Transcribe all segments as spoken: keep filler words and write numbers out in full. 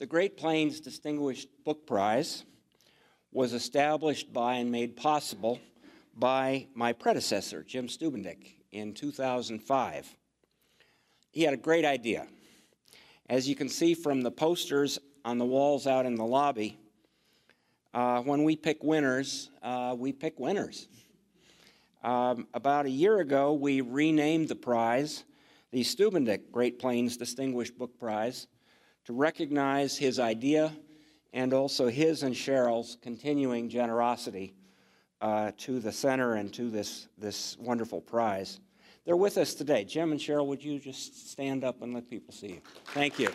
The Great Plains Distinguished Book Prize was established by and made possible by my predecessor, Jim Stubendick, in two thousand five. He had a great idea. As you can see from the posters on the walls out in the lobby, uh, when we pick winners, uh, we pick winners. Um, about a year ago, we renamed the prize the Stubendick Great Plains Distinguished Book Prize to recognize his idea and also his and Cheryl's continuing generosity uh, to the center and to this, this wonderful prize. They're with us today. Jim and Cheryl, would you just stand up and let people see you? Thank you.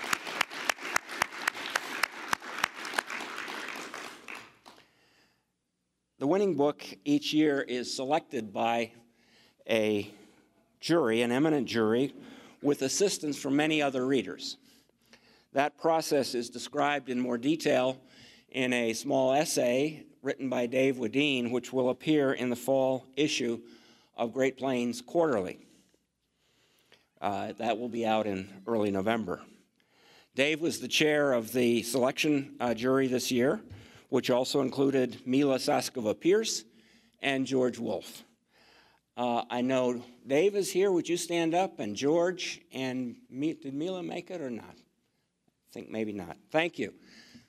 The winning book each year is selected by a jury, an eminent jury, with assistance from many other readers. That process is described in more detail in a small essay written by Dave Wedeen, which will appear in the fall issue of Great Plains Quarterly. Uh, that will be out in early November. Dave was the chair of the selection uh, jury this year, which also included Mila Saskova-Pierce and George Wolfe. Uh, I know Dave is here. Would you stand up? And George and Me, did Mila make it or not? I think maybe not. Thank you.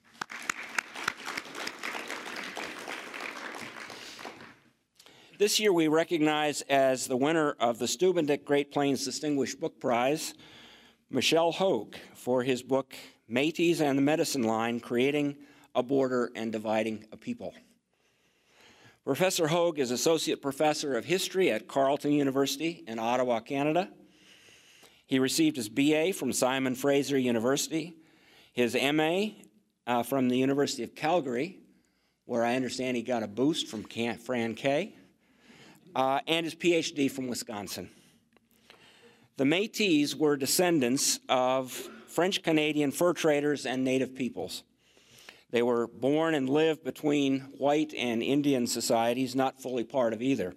This year we recognize as the winner of the Stubendick Great Plains Distinguished Book Prize, Michel Hogue, for his book, Métis and the Medicine Line, Creating a Border and Dividing a People. Professor Hogue is Associate Professor of History at Carleton University in Ottawa, Canada. He received his B A from Simon Fraser University, his M A uh, from the University of Calgary, where I understand he got a boost from Fran Kay, uh, and his P H D from Wisconsin. The Métis were descendants of French-Canadian fur traders and native peoples. They were born and lived between white and Indian societies, not fully part of either.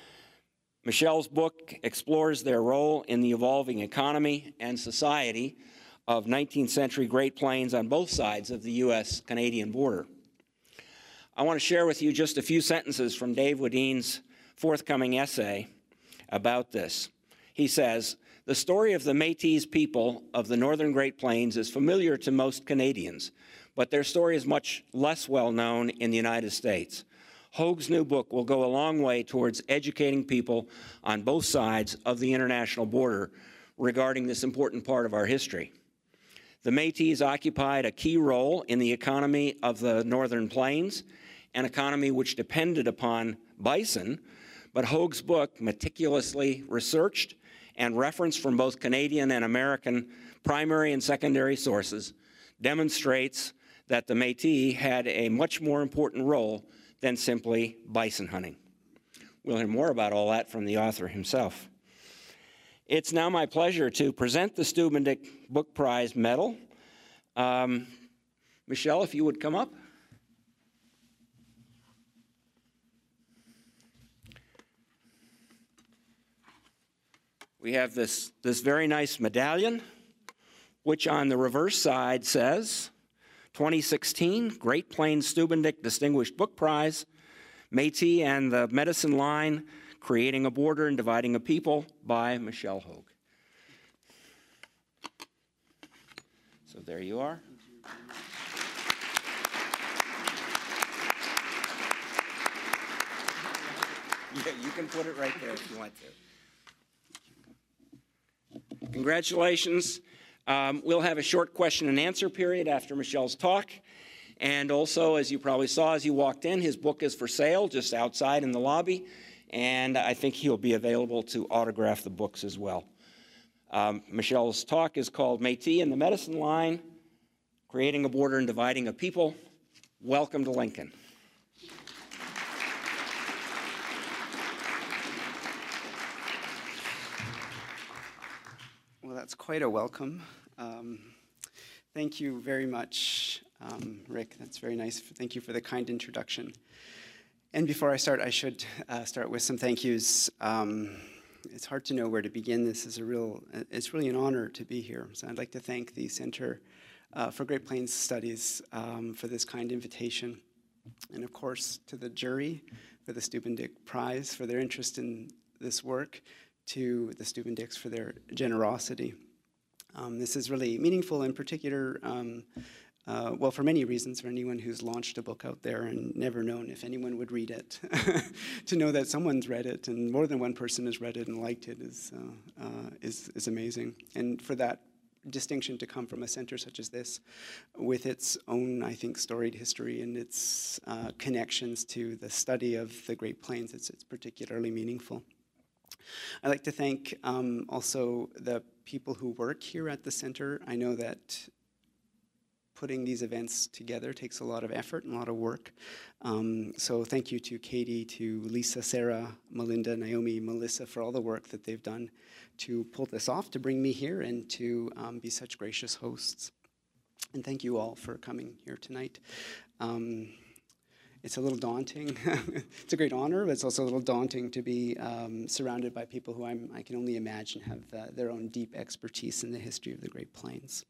Michel's book explores their role in the evolving economy and society of nineteenth century Great Plains on both sides of the U S Canadian border. I want to share with you just a few sentences from Dave Wedeen's forthcoming essay about this. He says, "The story of the Métis people of the northern Great Plains is familiar to most Canadians, but their story is much less well known in the United States. Hogue's new book will go a long way towards educating people on both sides of the international border regarding this important part of our history. The Métis occupied a key role in the economy of the Northern Plains, an economy which depended upon bison, but Hogue's book, meticulously researched and referenced from both Canadian and American primary and secondary sources, demonstrates that the Métis had a much more important role than simply bison hunting." We'll hear more about all that from the author himself. It's now my pleasure to present the Stubendick Book Prize medal. Um, Michel, if you would come up. We have this, this very nice medallion, which on the reverse side says, twenty sixteen Great Plains Stubendick Distinguished Book Prize, Métis and the Medicine Line, Creating a Border and Dividing a People by Michel Hogue. So there you are. Yeah, you can put it right there if you want to. Congratulations. Um, we'll have a short question and answer period after Michel's talk. And also, as you probably saw as you walked in, his book is for sale just outside in the lobby. And I think he'll be available to autograph the books as well. Um, Michel's talk is called Métis and the Medicine Line, Creating a Border and Dividing a People. Welcome to Lincoln. Well, that's quite a welcome. Um, thank you very much, um, Rick. That's very nice. Thank you for the kind introduction. And before I start, I should uh, start with some thank yous. Um, it's hard to know where to begin. This is a real, it's really an honor to be here. So I'd like to thank the Center uh, for Great Plains Studies um, for this kind invitation. And of course, to the jury for the Steuben Dick Prize for their interest in this work, to the Steuben Dicks for their generosity. Um, this is really meaningful, in particular, um, uh, well, for many reasons, for anyone who's launched a book out there and never known if anyone would read it. To know that someone's read it and more than one person has read it and liked it is, uh, uh, is, is amazing. And for that distinction to come from a center such as this, with its own, I think, storied history and its uh, connections to the study of the Great Plains, it's, it's particularly meaningful. I'd like to thank um, also the people who work here at the center. I know that putting these events together takes a lot of effort and a lot of work. Um, so thank you to Katie, to Lisa, Sarah, Melinda, Naomi, Melissa for all the work that they've done to pull this off, to bring me here and to um, be such gracious hosts. And thank you all for coming here tonight. Um, It's a little daunting. It's a great honor, but it's also a little daunting to be um, surrounded by people who I'm, I can only imagine have uh, their own deep expertise in the history of the Great Plains.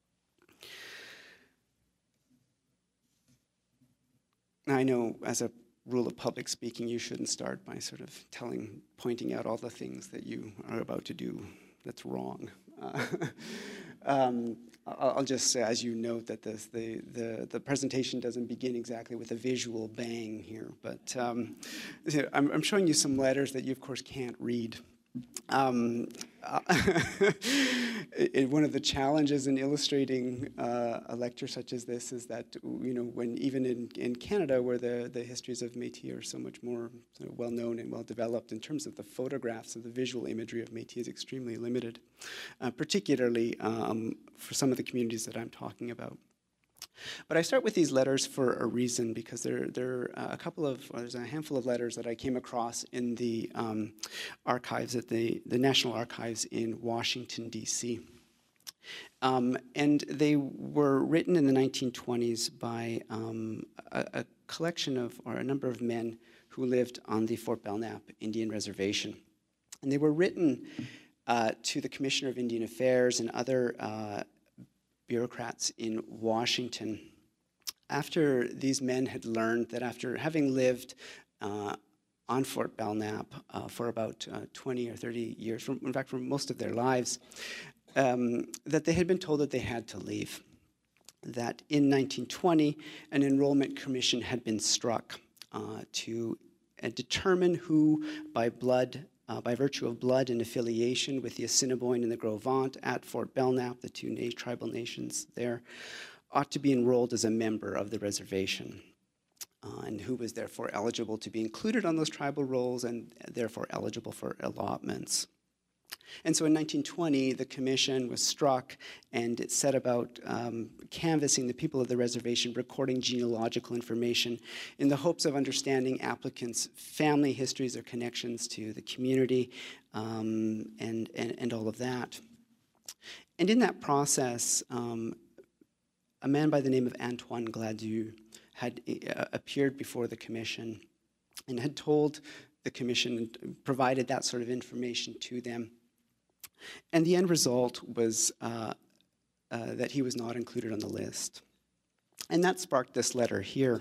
I know, as a rule of public speaking, you shouldn't start by sort of telling, pointing out all the things that you are about to do that's wrong. Uh, um, I'll just say, as you note, that this, the, the, the presentation doesn't begin exactly with a visual bang here, but um, I'm, I'm showing you some letters that you, of course, can't read. Um, uh, it, one of the challenges in illustrating uh, a lecture such as this is that, you know, when even in, in Canada, where the, the histories of Métis are so much more sort of well-known and well-developed, in terms of the photographs of the visual imagery of Métis is extremely limited, uh, particularly um, for some of the communities that I'm talking about. But I start with these letters for a reason, because there, there are a couple of, or there's a handful of letters that I came across in the um, archives at the, the National Archives in Washington, D C Um, and they were written in the nineteen twenties by um, a, a collection of, or a number of men who lived on the Fort Belknap Indian Reservation. And they were written uh, to the Commissioner of Indian Affairs and other uh, bureaucrats in Washington, after these men had learned that after having lived uh, on Fort Belknap uh, for about uh, twenty or thirty years, from, in fact, for most of their lives, um, that they had been told that they had to leave. That in nineteen twenty, an enrollment commission had been struck uh, to uh, determine who, by blood, Uh, by virtue of blood and affiliation with the Assiniboine and the Gros Ventre at Fort Belknap, the two na tribal nations there, ought to be enrolled as a member of the reservation, uh, and who was therefore eligible to be included on those tribal rolls and therefore eligible for allotments. And so in nineteen twenty, the commission was struck, and it set about um, canvassing the people of the reservation, recording genealogical information in the hopes of understanding applicants' family histories or connections to the community, um, and, and, and all of that. And in that process, um, a man by the name of Antoine Gladu had uh, appeared before the commission and had told the commission, provided that sort of information to them. And the end result was uh, uh, that he was not included on the list. And that sparked this letter here.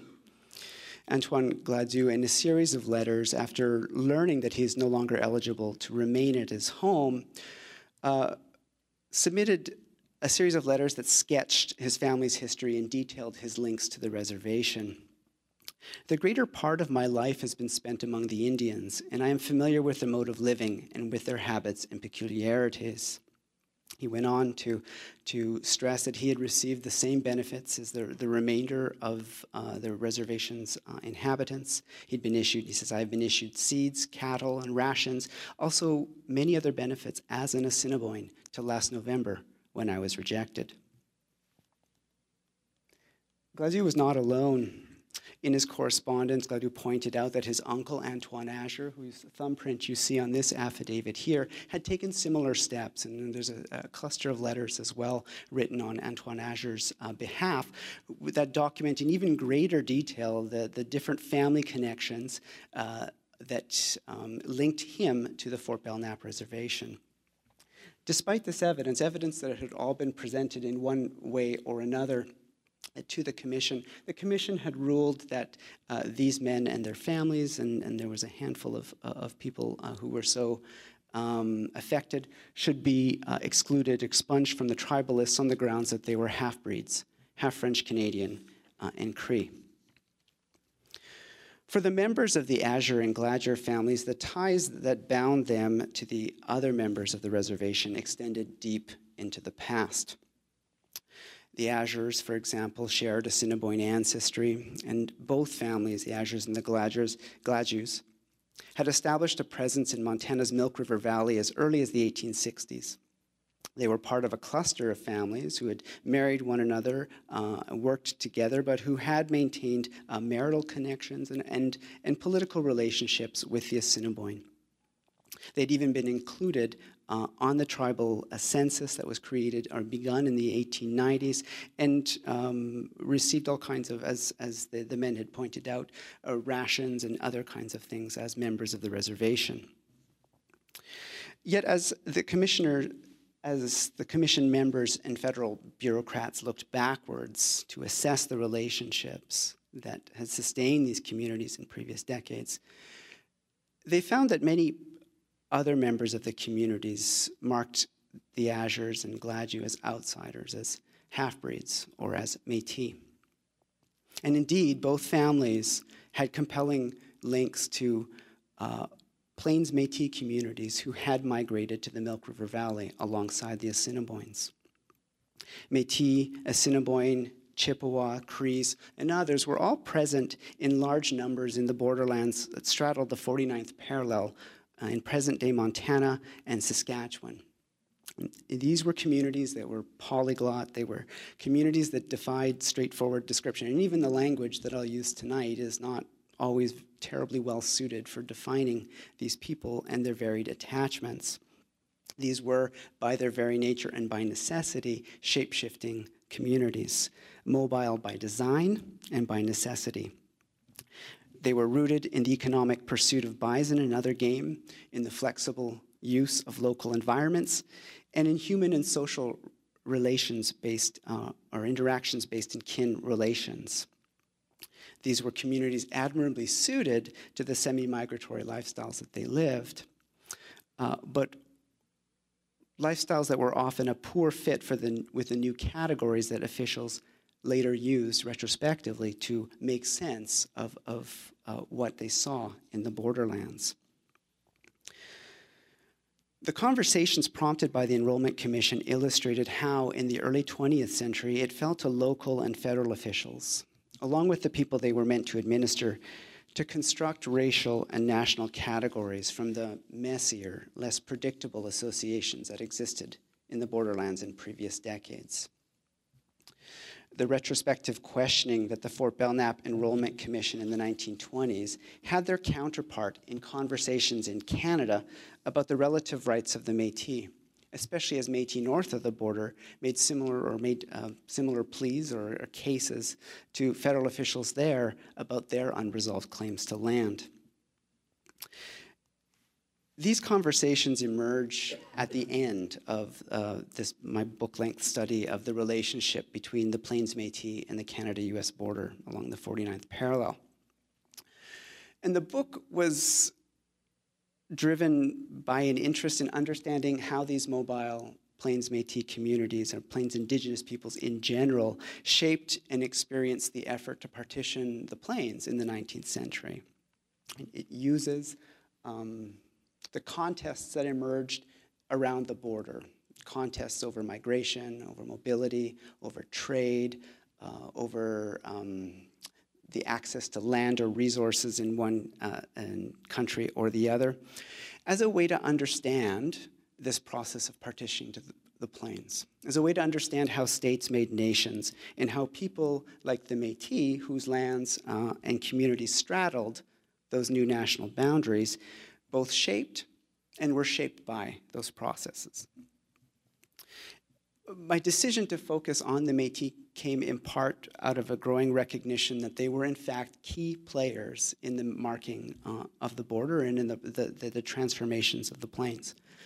Antoine Gladu, in a series of letters, after learning that he is no longer eligible to remain at his home, uh, submitted a series of letters that sketched his family's history and detailed his links to the reservation. The greater part of my life has been spent among the Indians, and I am familiar with their mode of living and with their habits and peculiarities. He went on to, to stress that he had received the same benefits as the, the remainder of uh, the reservation's uh, inhabitants. He'd been issued, he says, I have been issued seeds, cattle, and rations, also many other benefits as an Assiniboine till last November when I was rejected. Gladu was not alone. In his correspondence, Gladu pointed out that his uncle, Antoine Azure, whose thumbprint you see on this affidavit here, had taken similar steps. And there's a, a cluster of letters as well written on Antoine Azure's uh, behalf that document in even greater detail the, the different family connections uh, that um, linked him to the Fort Belknap Reservation. Despite this evidence, evidence that had all been presented in one way or another to the commission, the commission had ruled that uh, these men and their families, and, and there was a handful of, uh, of people uh, who were so um, affected, should be uh, excluded, expunged from the tribal lists on the grounds that they were half-breeds, half French Canadian uh, and Cree. For the members of the Azure and Gladger families, the ties that bound them to the other members of the reservation extended deep into the past. The Azures, for example, shared Assiniboine ancestry, and both families, the Azures and the Gladgers, Gladjus, had established a presence in Montana's Milk River Valley as early as the eighteen sixties. They were part of a cluster of families who had married one another, uh, worked together, but who had maintained uh, marital connections and, and, and political relationships with the Assiniboine. They'd even been included uh, on the tribal uh, census that was created or begun in the eighteen nineties, and um, received all kinds of, as, as the, the men had pointed out, uh, rations and other kinds of things as members of the reservation. Yet as the commissioner, as the commission members and federal bureaucrats looked backwards to assess the relationships that had sustained these communities in previous decades, they found that many other members of the communities marked the Azures and Gladue as outsiders, as half-breeds, or as Métis. And indeed, both families had compelling links to uh, Plains Métis communities who had migrated to the Milk River Valley alongside the Assiniboines. Métis, Assiniboine, Chippewa, Crees, and others were all present in large numbers in the borderlands that straddled the forty-ninth parallel uh, in present-day Montana and Saskatchewan. And these were communities that were polyglot. They were communities that defied straightforward description. And even the language that I'll use tonight is not always terribly well suited for defining these people and their varied attachments. These were, by their very nature and by necessity, shape-shifting communities, mobile by design and by necessity. They were rooted in the economic pursuit of bison and other game, in the flexible use of local environments, and in human and social relations-based, uh, or interactions-based in kin relations. These were communities admirably suited to the semi-migratory lifestyles that they lived, uh, but lifestyles that were often a poor fit for the, with the new categories that officials later used retrospectively to make sense of, of uh, what they saw in the borderlands. The conversations prompted by the Enrollment Commission illustrated how, in the early twentieth century, it fell to local and federal officials, along with the people they were meant to administer, to construct racial and national categories from the messier, less predictable associations that existed in the borderlands in previous decades. The retrospective questioning that the Fort Belknap Enrollment Commission in the nineteen twenties had their counterpart in conversations in Canada about the relative rights of the Métis, especially as Métis north of the border made similar or made uh, similar pleas or, or cases to federal officials there about their unresolved claims to land. These conversations emerge at the end of uh, this, my book-length study of the relationship between the Plains Métis and the Canada-U S border along the forty-ninth parallel. And the book was driven by an interest in understanding how these mobile Plains Métis communities, or Plains Indigenous peoples in general, shaped and experienced the effort to partition the Plains in the nineteenth century. It uses um, the contests that emerged around the border, contests over migration, over mobility, over trade, uh, over um, the access to land or resources in one uh, in country or the other, as a way to understand this process of partitioning to the, the Plains, as a way to understand how states made nations and how people like the Métis, whose lands uh, and communities straddled those new national boundaries, both shaped and were shaped by those processes. My decision to focus on the Métis came in part out of a growing recognition that they were in fact key players in the marking uh, of the border and in the, the, the, the transformations of the Plains.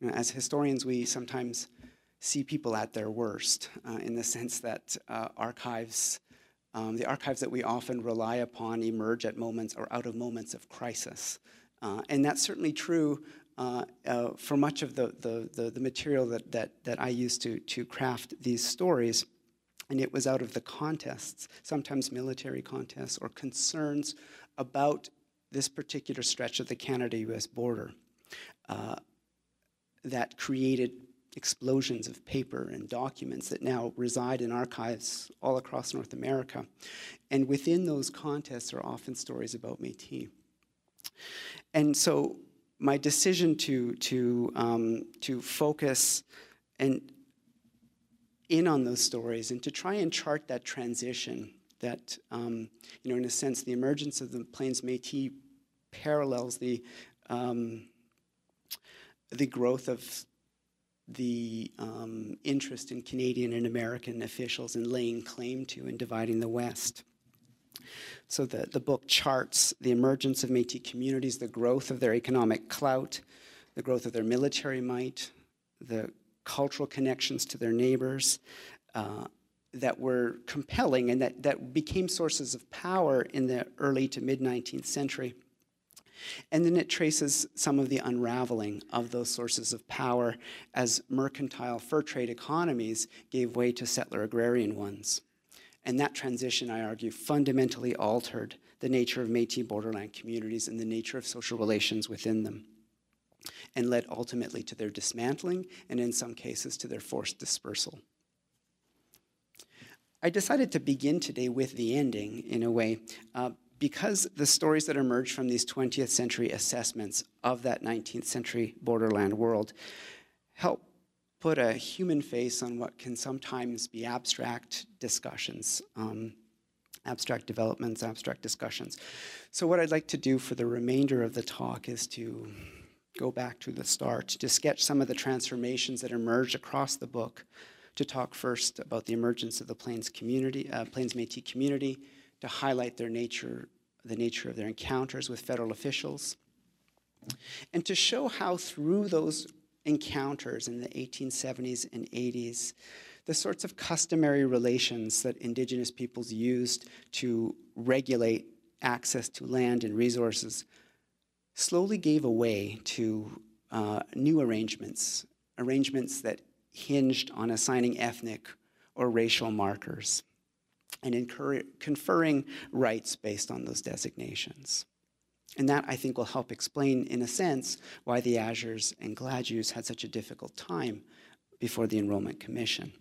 You know, as historians, we sometimes see people at their worst, uh, in the sense that uh, archives, um, the archives that we often rely upon emerge at moments or out of moments of crisis. Uh, and that's certainly true uh, uh, for much of the, the, the, the material that, that, that I used to, to craft these stories. And it was out of the contests, sometimes military contests or concerns about this particular stretch of the Canada-U S border uh, that created explosions of paper and documents that now reside in archives all across North America. And within those contests are often stories about Métis. And so my decision to, to, um, to focus and in on those stories and to try and chart that transition that, um, you know, in a sense, the emergence of the Plains Métis parallels the, um, the growth of the um, interest in Canadian and American officials in laying claim to and dividing the West. So the, the book charts the emergence of Métis communities, the growth of their economic clout, the growth of their military might, the cultural connections to their neighbors uh, that were compelling and that, that became sources of power in the early to mid-nineteenth century. And then it traces some of the unraveling of those sources of power as mercantile fur trade economies gave way to settler agrarian ones. And that transition, I argue, fundamentally altered the nature of Métis borderland communities and the nature of social relations within them, and led ultimately to their dismantling and in some cases to their forced dispersal. I decided to begin today with the ending in a way uh, because the stories that emerged from these twentieth century assessments of that nineteenth century borderland world help put a human face on what can sometimes be abstract discussions, um, abstract developments, abstract discussions. So what I'd like to do for the remainder of the talk is to go back to the start, to sketch some of the transformations that emerged across the book, to talk first about the emergence of the Plains community, uh, Plains Métis community, to highlight their nature, the nature of their encounters with federal officials, and to show how through those encounters in the eighteen seventies and eighties, the sorts of customary relations that Indigenous peoples used to regulate access to land and resources slowly gave way to uh, new arrangements, arrangements that hinged on assigning ethnic or racial markers and incur- conferring rights based on those designations. And that, I think, will help explain, in a sense, why the Azures and Gladus had such a difficult time before the Enrollment Commission.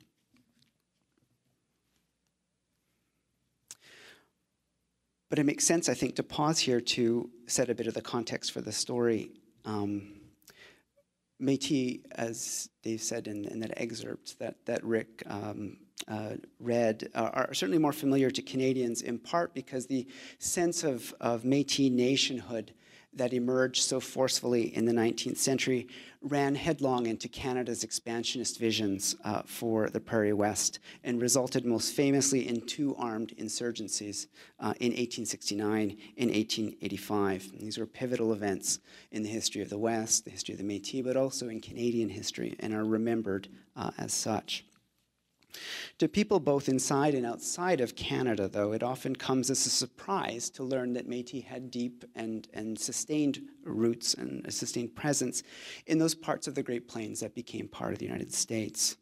But it makes sense, I think, to pause here to set a bit of the context for the story. Um, Métis, as Dave said in, in that excerpt that, that Rick um, uh, read, uh, are certainly more familiar to Canadians, in part because the sense of, of Métis nationhood that emerged so forcefully in the nineteenth century ran headlong into Canada's expansionist visions uh, for the Prairie West and resulted most famously in two armed insurgencies uh, in eighteen sixty-nine and eighteen eighty-five. And these were pivotal events in the history of the West, the history of the Métis, but also in Canadian history, and are remembered uh, as such. To people both inside and outside of Canada, though, it often comes as a surprise to learn that Métis had deep and, and sustained roots and a sustained presence in those parts of the Great Plains that became part of the United States.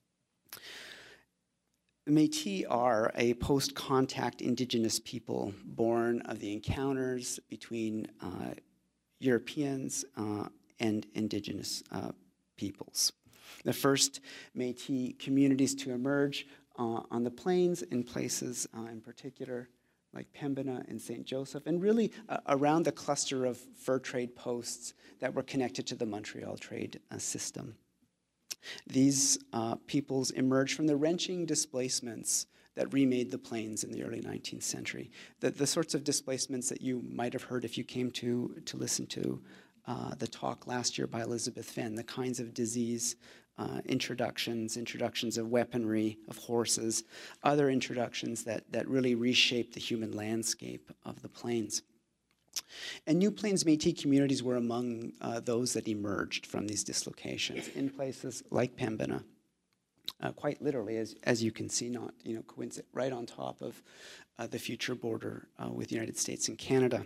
Métis are a post-contact Indigenous people born of the encounters between uh, Europeans uh, and Indigenous uh, peoples. The first Métis communities to emerge uh, on the plains in places uh, in particular like Pembina and Saint Joseph, and really uh, around the cluster of fur trade posts that were connected to the Montreal trade uh, system. These uh, peoples emerged from the wrenching displacements that remade the plains in the early nineteenth century, the, the sorts of displacements that you might have heard if you came to, to listen to Uh, the talk last year by Elizabeth Fenn, the kinds of disease uh, introductions, introductions of weaponry, of horses, other introductions that, that really reshaped the human landscape of the plains. And New Plains Métis communities were among uh, those that emerged from these dislocations in places like Pembina, uh, quite literally, as, as you can see, not you know, coincident, right on top of uh, the future border uh, with the United States and Canada.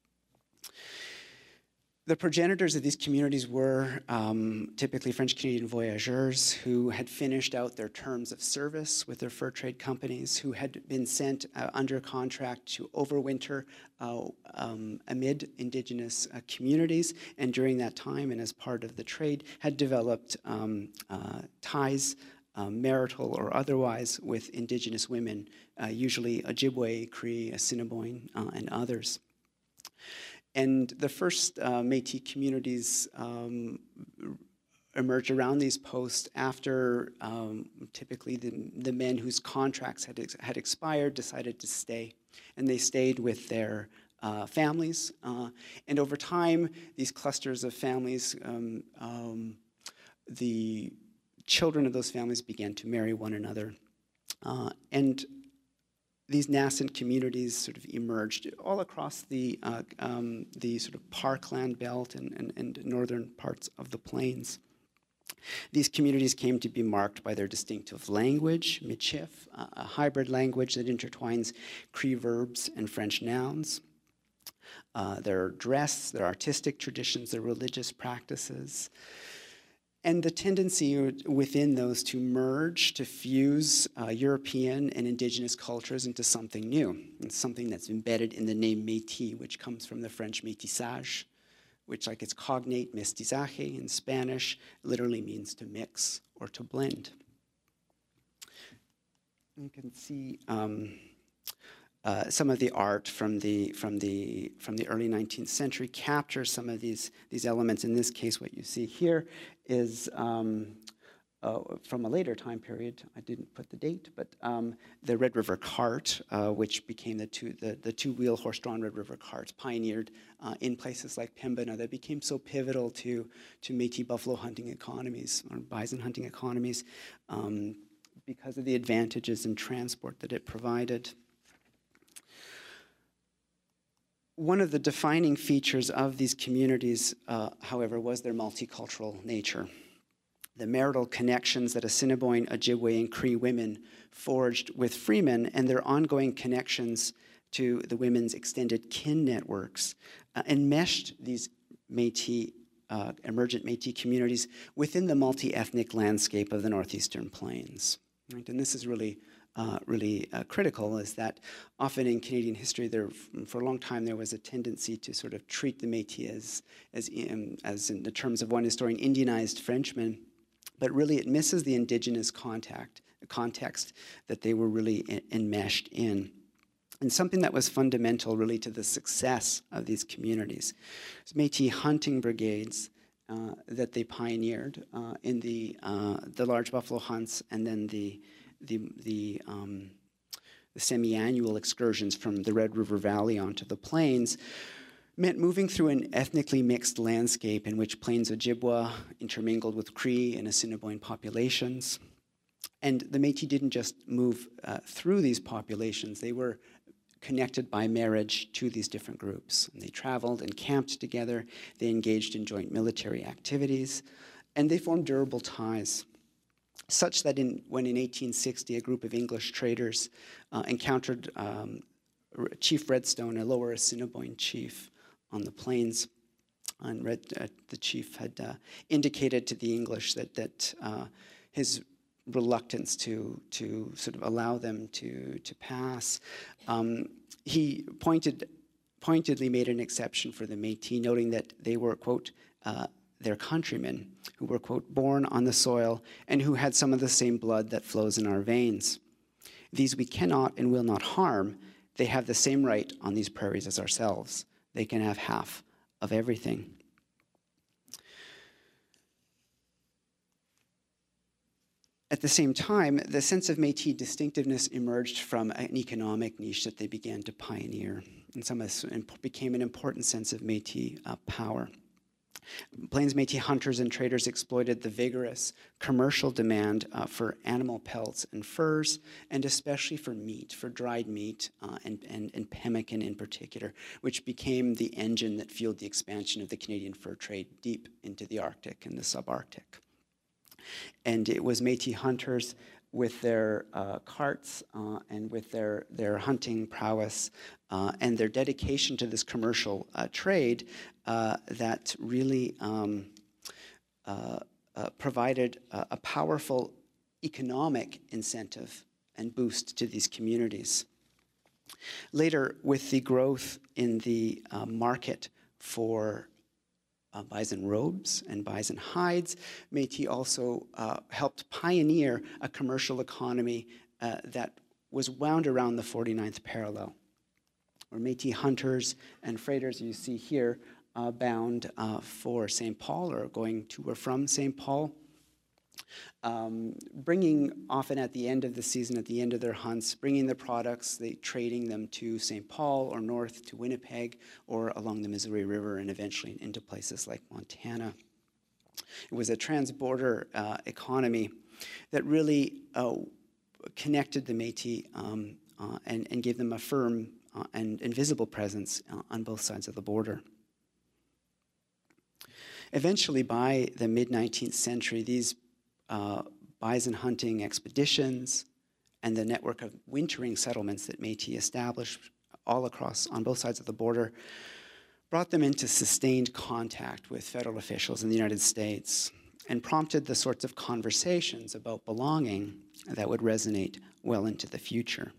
The progenitors of these communities were um, typically French-Canadian voyageurs who had finished out their terms of service with their fur trade companies, who had been sent uh, under contract to overwinter uh, um, amid Indigenous uh, communities, and during that time and as part of the trade had developed um, uh, ties, uh, marital or otherwise, with Indigenous women, uh, usually Ojibwe, Cree, Assiniboine, uh, and others. And the first uh, Métis communities um, emerged around these posts after um, typically the, the men whose contracts had, ex had expired decided to stay. And they stayed with their uh, families. Uh, and over time, these clusters of families, um, um, the children of those families began to marry one another. Uh, and these nascent communities sort of emerged all across the, uh, um, the sort of parkland belt and, and, and northern parts of the plains. These communities came to be marked by their distinctive language, Michif, uh, a hybrid language that intertwines Cree verbs and French nouns. Uh, their dress, their artistic traditions, their religious practices, and the tendency within those to merge, to fuse uh, European and Indigenous cultures into something new, and something that's embedded in the name Métis, which comes from the French métissage, which, like its cognate mestizaje in Spanish, literally means to mix or to blend. You can see um, uh, some of the art from the from the from the early nineteenth century captures some of these these elements. In this case, what you see here is um, uh, from a later time period. I didn't put the date, but um, the Red River cart, uh, which became the two the, the two-wheel horse-drawn Red River carts, pioneered uh, in places like Pembina, that became so pivotal to to Métis buffalo hunting economies or bison hunting economies um, because of the advantages in transport that it provided. One of the defining features of these communities, uh, however, was their multicultural nature. The marital connections that Assiniboine, Ojibwe, and Cree women forged with freemen, and their ongoing connections to the women's extended kin networks, uh, enmeshed these Métis, uh, emergent Métis communities within the multi-ethnic landscape of the Northeastern Plains. Right? And this is really Uh, really uh, critical, is that often in Canadian history, there, for a long time, there was a tendency to sort of treat the Métis as, as, um, as in the terms of one historian, Indianized Frenchmen, but really it misses the Indigenous contact, context that they were really en enmeshed in. And something that was fundamental really to the success of these communities was Métis hunting brigades uh, that they pioneered uh, in the, uh, the large buffalo hunts, and then the the, the, um, the semi-annual excursions from the Red River Valley onto the plains, meant moving through an ethnically mixed landscape in which Plains Ojibwa intermingled with Cree and Assiniboine populations. And the Métis didn't just move uh, through these populations, they were connected by marriage to these different groups. And they traveled and camped together, they engaged in joint military activities, and they formed durable ties, such that in, when in eighteen sixty a group of English traders uh, encountered um, Chief Redstone, a lower Assiniboine chief on the plains, and Red, uh, the chief had uh, indicated to the English that, that uh, his reluctance to, to sort of allow them to, to pass. Um, he pointed, pointedly made an exception for the Métis, noting that they were, quote, uh, their countrymen, who were, quote, born on the soil and who had some of the same blood that flows in our veins. These we cannot and will not harm. They have the same right on these prairies as ourselves. They can have half of everything. At the same time, the sense of Métis distinctiveness emerged from an economic niche that they began to pioneer, and some became an important sense of Métis uh, power. Plains Métis hunters and traders exploited the vigorous commercial demand uh, for animal pelts and furs, and especially for meat, for dried meat, uh, and, and, and pemmican in particular, which became the engine that fueled the expansion of the Canadian fur trade deep into the Arctic and the subarctic. And it was Métis hunters with their uh, carts uh, and with their, their hunting prowess uh, and their dedication to this commercial uh, trade uh, that really um, uh, uh, provided a, a powerful economic incentive and boost to these communities. Later, with the growth in the uh, market for Uh, bison robes and bison hides, Métis also uh, helped pioneer a commercial economy uh, that was wound around the forty-ninth parallel, where Métis hunters and freighters you see here uh, bound uh, for Saint Paul or going to or from Saint Paul, um, bringing often at the end of the season, at the end of their hunts, bringing their products, they trading them to Saint Paul or north to Winnipeg or along the Missouri River and eventually into places like Montana. It was a trans-border uh, economy that really uh, connected the Métis um, uh, and, and gave them a firm uh, and, and visible presence uh, on both sides of the border. Eventually, by the mid-nineteenth century, these Uh, bison hunting expeditions and the network of wintering settlements that Métis established all across, on both sides of the border, brought them into sustained contact with federal officials in the United States and prompted the sorts of conversations about belonging that would resonate well into the future.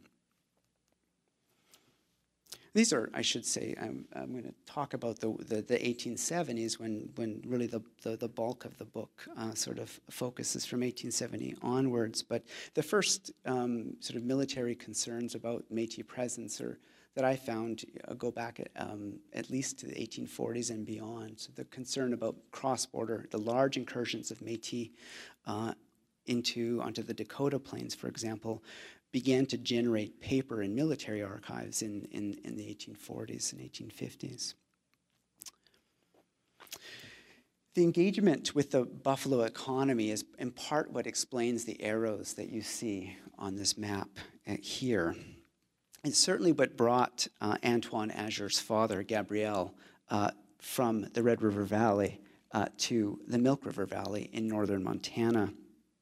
These are, I should say, I'm, I'm going to talk about the, the, the eighteen seventies when, when really the, the, the bulk of the book uh, sort of focuses from eighteen seventy onwards. But the first um, sort of military concerns about Métis presence are, that I found uh, go back at, um, at least to the eighteen forties and beyond. So the concern about cross-border, the large incursions of Métis uh, into, onto the Dakota Plains, for example, began to generate paper in military archives in, in, in the eighteen forties and eighteen fifties. The engagement with the buffalo economy is in part what explains the arrows that you see on this map uh, here. It's certainly what brought uh, Antoine Azure's father, Gabriel, uh, from the Red River Valley uh, to the Milk River Valley in northern Montana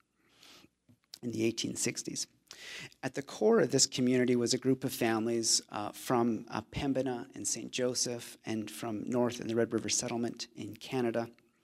in the eighteen sixties. At the core of this community was a group of families uh, from uh, Pembina and Saint Joseph and from north in the Red River Settlement in Canada.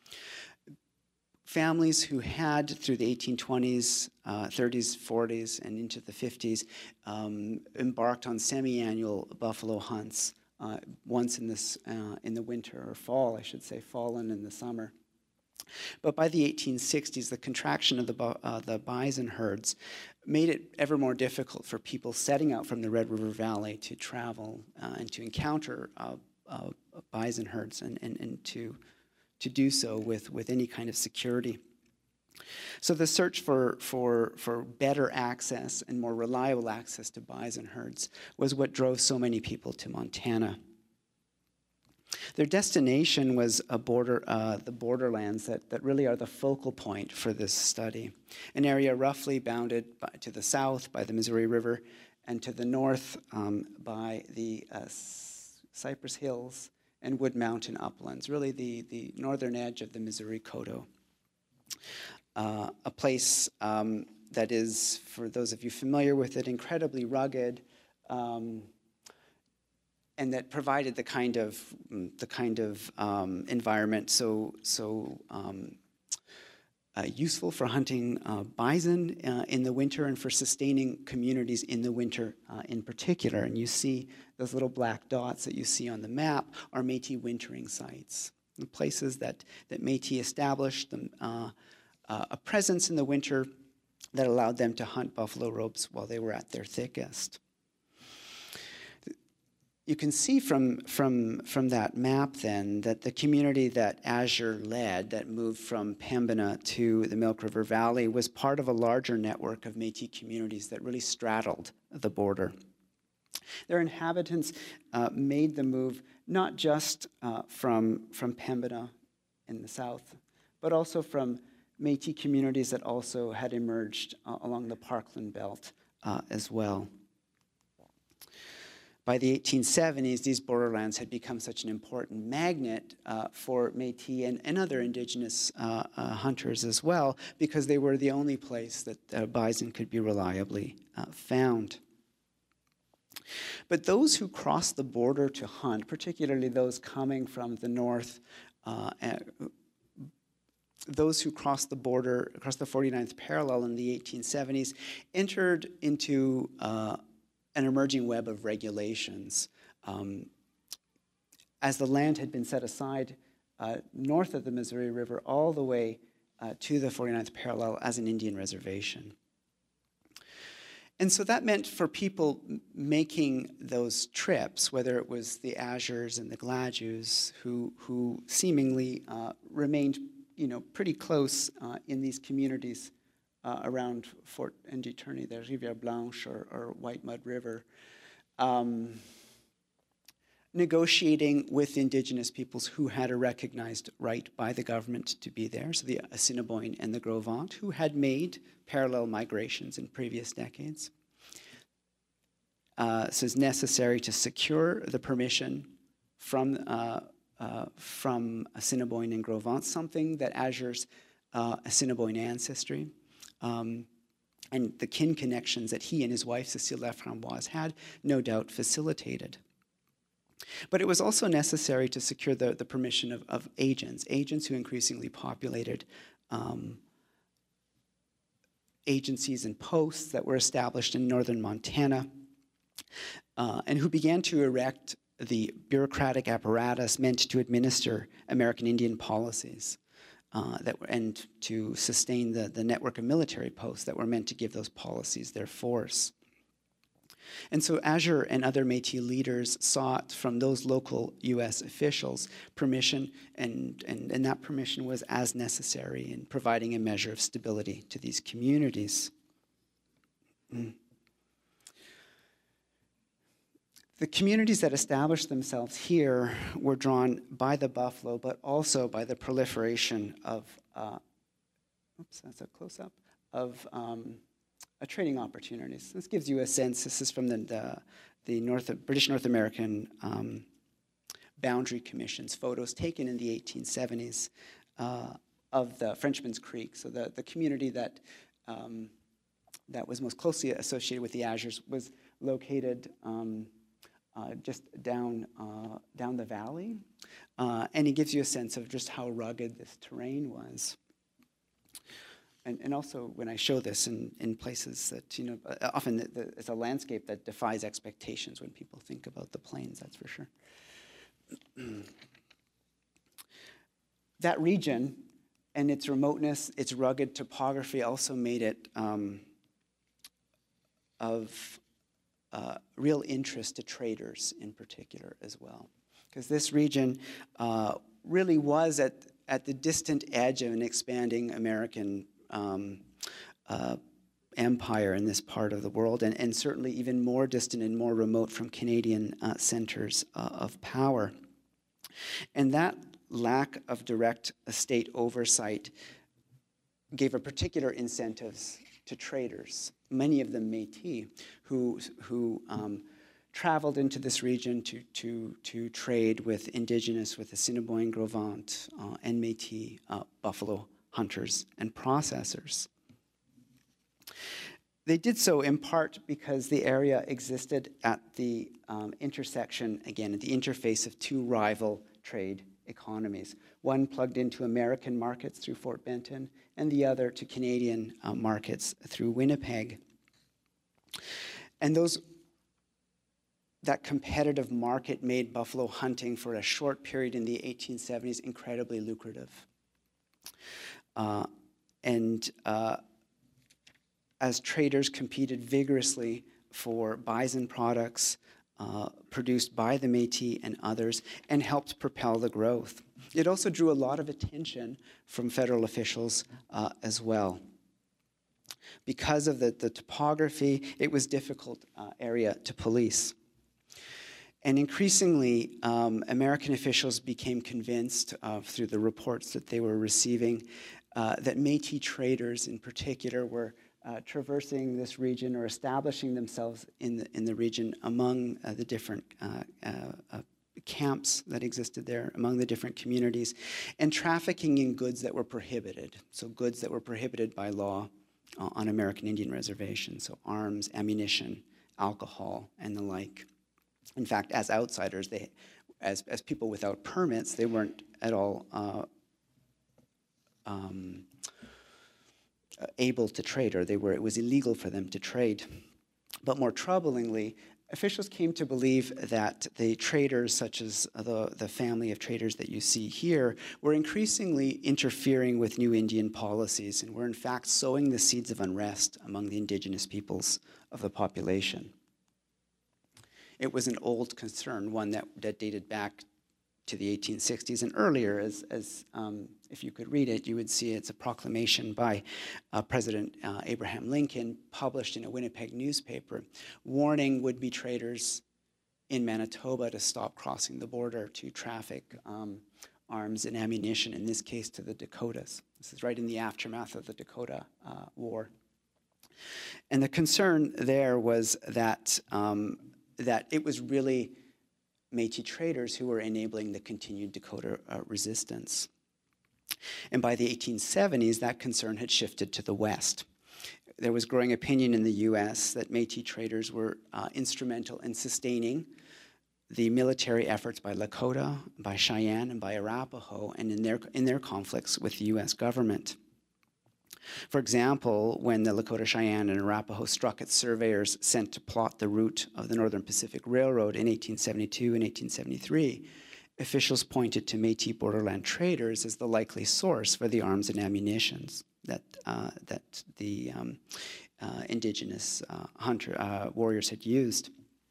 Families who had, through the eighteen twenties, uh, thirties, forties, and into the fifties, um, embarked on semi-annual buffalo hunts uh, once in, this, uh, in the winter, or fall, I should say, fall and in the summer. But by the eighteen sixties, the contraction of the, uh, the bison herds made it ever more difficult for people setting out from the Red River Valley to travel uh, and to encounter uh, uh, bison herds and, and, and to, to do so with, with any kind of security. So the search for, for, for better access and more reliable access to bison herds was what drove so many people to Montana. Their destination was a border, uh, the borderlands that, that really are the focal point for this study, an area roughly bounded by, to the south by the Missouri River and to the north um, by the uh, Cypress Hills and Wood Mountain uplands, really the, the northern edge of the Missouri Coteau. Uh, a place um, that is, for those of you familiar with it, incredibly rugged, um, and that provided the kind of the kind of um, environment so so um, uh, useful for hunting uh, bison uh, in the winter and for sustaining communities in the winter uh, in particular. And you see those little black dots that you see on the map are Métis wintering sites, the places that that Métis established them, uh, uh, a presence in the winter that allowed them to hunt buffalo robes while they were at their thickest. You can see from, from, from that map then that the community that Azure led, that moved from Pembina to the Milk River Valley, was part of a larger network of Métis communities that really straddled the border. Their inhabitants uh, made the move not just uh, from, from Pembina in the south, but also from Métis communities that also had emerged uh, along the Parkland Belt uh, as well. By the eighteen seventies, these borderlands had become such an important magnet uh, for Métis and, and other indigenous uh, uh, hunters as well, because they were the only place that uh, bison could be reliably uh, found. But those who crossed the border to hunt, particularly those coming from the north, uh, those who crossed the border, across the forty-ninth parallel in the eighteen seventies, entered into uh, an emerging web of regulations. Um, as the land had been set aside uh, north of the Missouri River all the way uh, to the forty-ninth parallel as an Indian reservation. And so that meant for people making those trips, whether it was the Azures and the Gladus, who, who seemingly uh, remained you know, pretty close uh, in these communities Uh, around Fort Andy Turney, the Rivière Blanche or, or White Mud River, um, negotiating with indigenous peoples who had a recognized right by the government to be there, so the Assiniboine and the Gros Ventre, who had made parallel migrations in previous decades. Uh, so it's necessary to secure the permission from, uh, uh, from Assiniboine and Gros Ventre, something that Azures uh, Assiniboine ancestry Um, and the kin connections that he and his wife, Cécile Laframboise, had no doubt facilitated. But it was also necessary to secure the, the permission of, of agents, agents who increasingly populated um, agencies and posts that were established in northern Montana, uh, and who began to erect the bureaucratic apparatus meant to administer American Indian policies. Uh, that were, and to sustain the, the network of military posts that were meant to give those policies their force. And so Azure and other Métis leaders sought from those local U S officials permission, and, and, and that permission was as necessary in providing a measure of stability to these communities. Mm. The communities that established themselves here were drawn by the buffalo, but also by the proliferation of, uh, oops, that's a close-up, of um, uh, trading opportunities. This gives you a sense. This is from the, the, the North, British North American um, Boundary Commission's photos taken in the eighteen seventies uh, of the Frenchman's Creek. So the, the community that, um, that was most closely associated with the Azures was located um, Uh, just down, uh, down the valley. Uh, and it gives you a sense of just how rugged this terrain was. And, and also, when I show this in, in places that, you know, often the, the, it's a landscape that defies expectations when people think about the plains, that's for sure. That region and its remoteness, its rugged topography also made it um, of Uh, real interest to traders in particular as well. Because this region uh, really was at, at the distant edge of an expanding American um, uh, empire in this part of the world, and, and certainly even more distant and more remote from Canadian uh, centers uh, of power. And that lack of direct state oversight gave a particular incentives to traders, many of them Métis, who, who um, traveled into this region to, to, to trade with indigenous, with Assiniboine, Gros Ventre, uh, and Métis uh, buffalo hunters and processors. They did so in part because the area existed at the um, intersection, again, at the interface of two rival trade economies. One plugged into American markets through Fort Benton, and the other to Canadian uh, markets through Winnipeg. And those, that competitive market made buffalo hunting for a short period in the eighteen seventies incredibly lucrative. Uh, and uh, as traders competed vigorously for bison products uh, produced by the Métis and others, and helped propel the growth. It also drew a lot of attention from federal officials uh, as well. Because of the, the topography, it was a difficult uh, area to police. And increasingly, um, American officials became convinced uh, through the reports that they were receiving uh, that Métis traders in particular were uh, traversing this region or establishing themselves in the, in the region among uh, the different uh, uh, uh, camps that existed there, among the different communities, and trafficking in goods that were prohibited, so goods that were prohibited by law uh, on American Indian reservations, so arms, ammunition, alcohol, and the like. In fact, as outsiders, they, as, as people without permits, they weren't at all uh, um, able to trade, or they were, it was illegal for them to trade. But more troublingly, officials came to believe that the traders, such as the, the family of traders that you see here, were increasingly interfering with new Indian policies and were in fact sowing the seeds of unrest among the indigenous peoples of the population. It was an old concern, one that, that dated back to the eighteen sixties and earlier. As, as um, if you could read it, you would see it's a proclamation by uh, President uh, Abraham Lincoln, published in a Winnipeg newspaper, warning would-be traders in Manitoba to stop crossing the border to traffic um, arms and ammunition, in this case to the Dakotas. This is right in the aftermath of the Dakota uh, War. And the concern there was that um, that it was really Métis traders who were enabling the continued Dakota uh, resistance. And by the eighteen seventies, that concern had shifted to the West. There was growing opinion in the U S that Métis traders were uh, instrumental in sustaining the military efforts by Lakota, by Cheyenne, and by Arapaho, and in their, in their conflicts with the U S government. For example, when the Lakota, Cheyenne, and Arapaho struck at surveyors sent to plot the route of the Northern Pacific Railroad in eighteen seventy-two and eighteen seventy-three, officials pointed to Métis borderland traders as the likely source for the arms and ammunitions that, uh, that the um, uh, indigenous uh, hunter uh, warriors had used.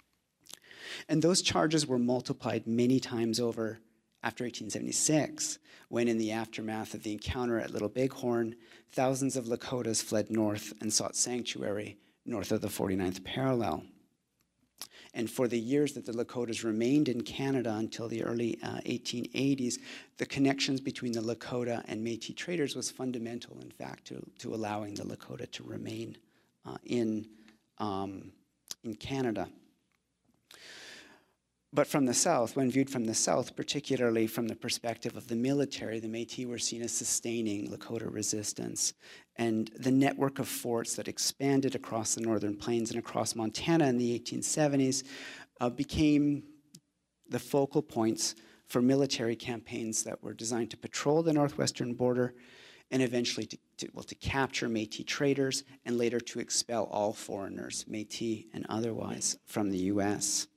And those charges were multiplied many times over after eighteen seventy-six, when in the aftermath of the encounter at Little Bighorn, thousands of Lakotas fled north and sought sanctuary north of the forty-ninth parallel. And for the years that the Lakotas remained in Canada until the early uh, eighteen eighties, the connections between the Lakota and Métis traders was fundamental, in fact, to, to allowing the Lakota to remain uh, in, um, in Canada. But from the south, when viewed from the south, particularly from the perspective of the military, the Métis were seen as sustaining Lakota resistance. And the network of forts that expanded across the northern plains and across Montana in the eighteen seventies uh, became the focal points for military campaigns that were designed to patrol the northwestern border and eventually to, to, well, to capture Métis traders and later to expel all foreigners, Métis and otherwise, from the U S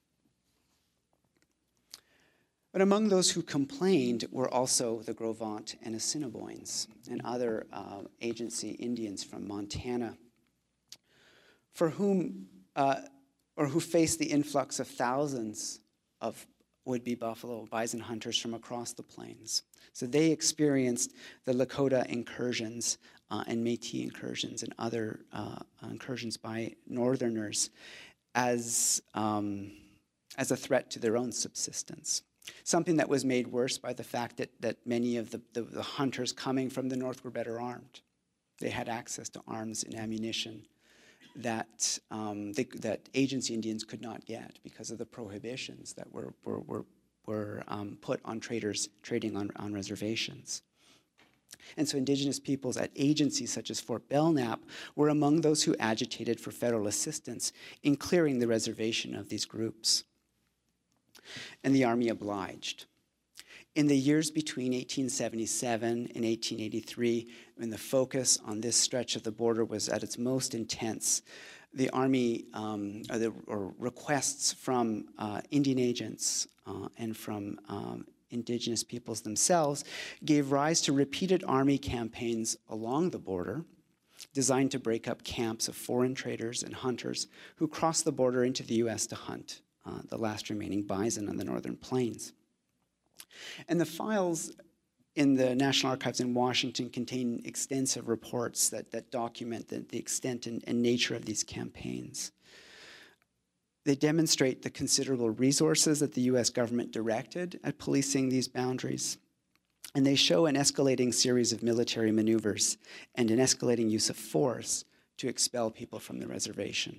But among those who complained were also the Gros Ventres and Assiniboines and other uh, agency Indians from Montana, for whom, uh, or who faced the influx of thousands of would-be buffalo bison hunters from across the plains. So they experienced the Lakota incursions uh, and Métis incursions and other uh, incursions by northerners as, um, as a threat to their own subsistence. Something that was made worse by the fact that, that many of the, the, the hunters coming from the north were better armed. They had access to arms and ammunition that, um, they, that agency Indians could not get because of the prohibitions that were, were, were, were um, put on traders trading on, on reservations. And so indigenous peoples at agencies such as Fort Belknap were among those who agitated for federal assistance in clearing the reservation of these groups. And the Army obliged. In the years between eighteen seventy-seven and eighteen eighty-three, when the focus on this stretch of the border was at its most intense, the Army, um, or, the, or requests from uh, Indian agents uh, and from um, indigenous peoples themselves gave rise to repeated Army campaigns along the border designed to break up camps of foreign traders and hunters who crossed the border into the U S to hunt Uh, the last remaining bison on the northern plains. And the files in the National Archives in Washington contain extensive reports that, that document the, the extent and, and nature of these campaigns. They demonstrate the considerable resources that the U S government directed at policing these boundaries. And they show an escalating series of military maneuvers and an escalating use of force to expel people from the reservation.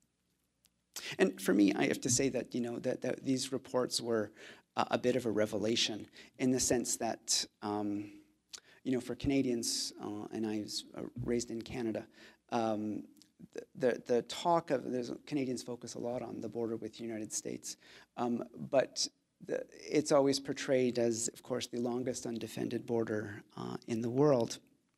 And for me, I have to say that, you know, that, that these reports were a, a bit of a revelation in the sense that, um, you know, for Canadians, uh, and I was raised in Canada, um, the, the, the talk of, there's, Canadians focus a lot on the border with the United States, um, but the, it's always portrayed as, of course, the longest undefended border uh, in the world.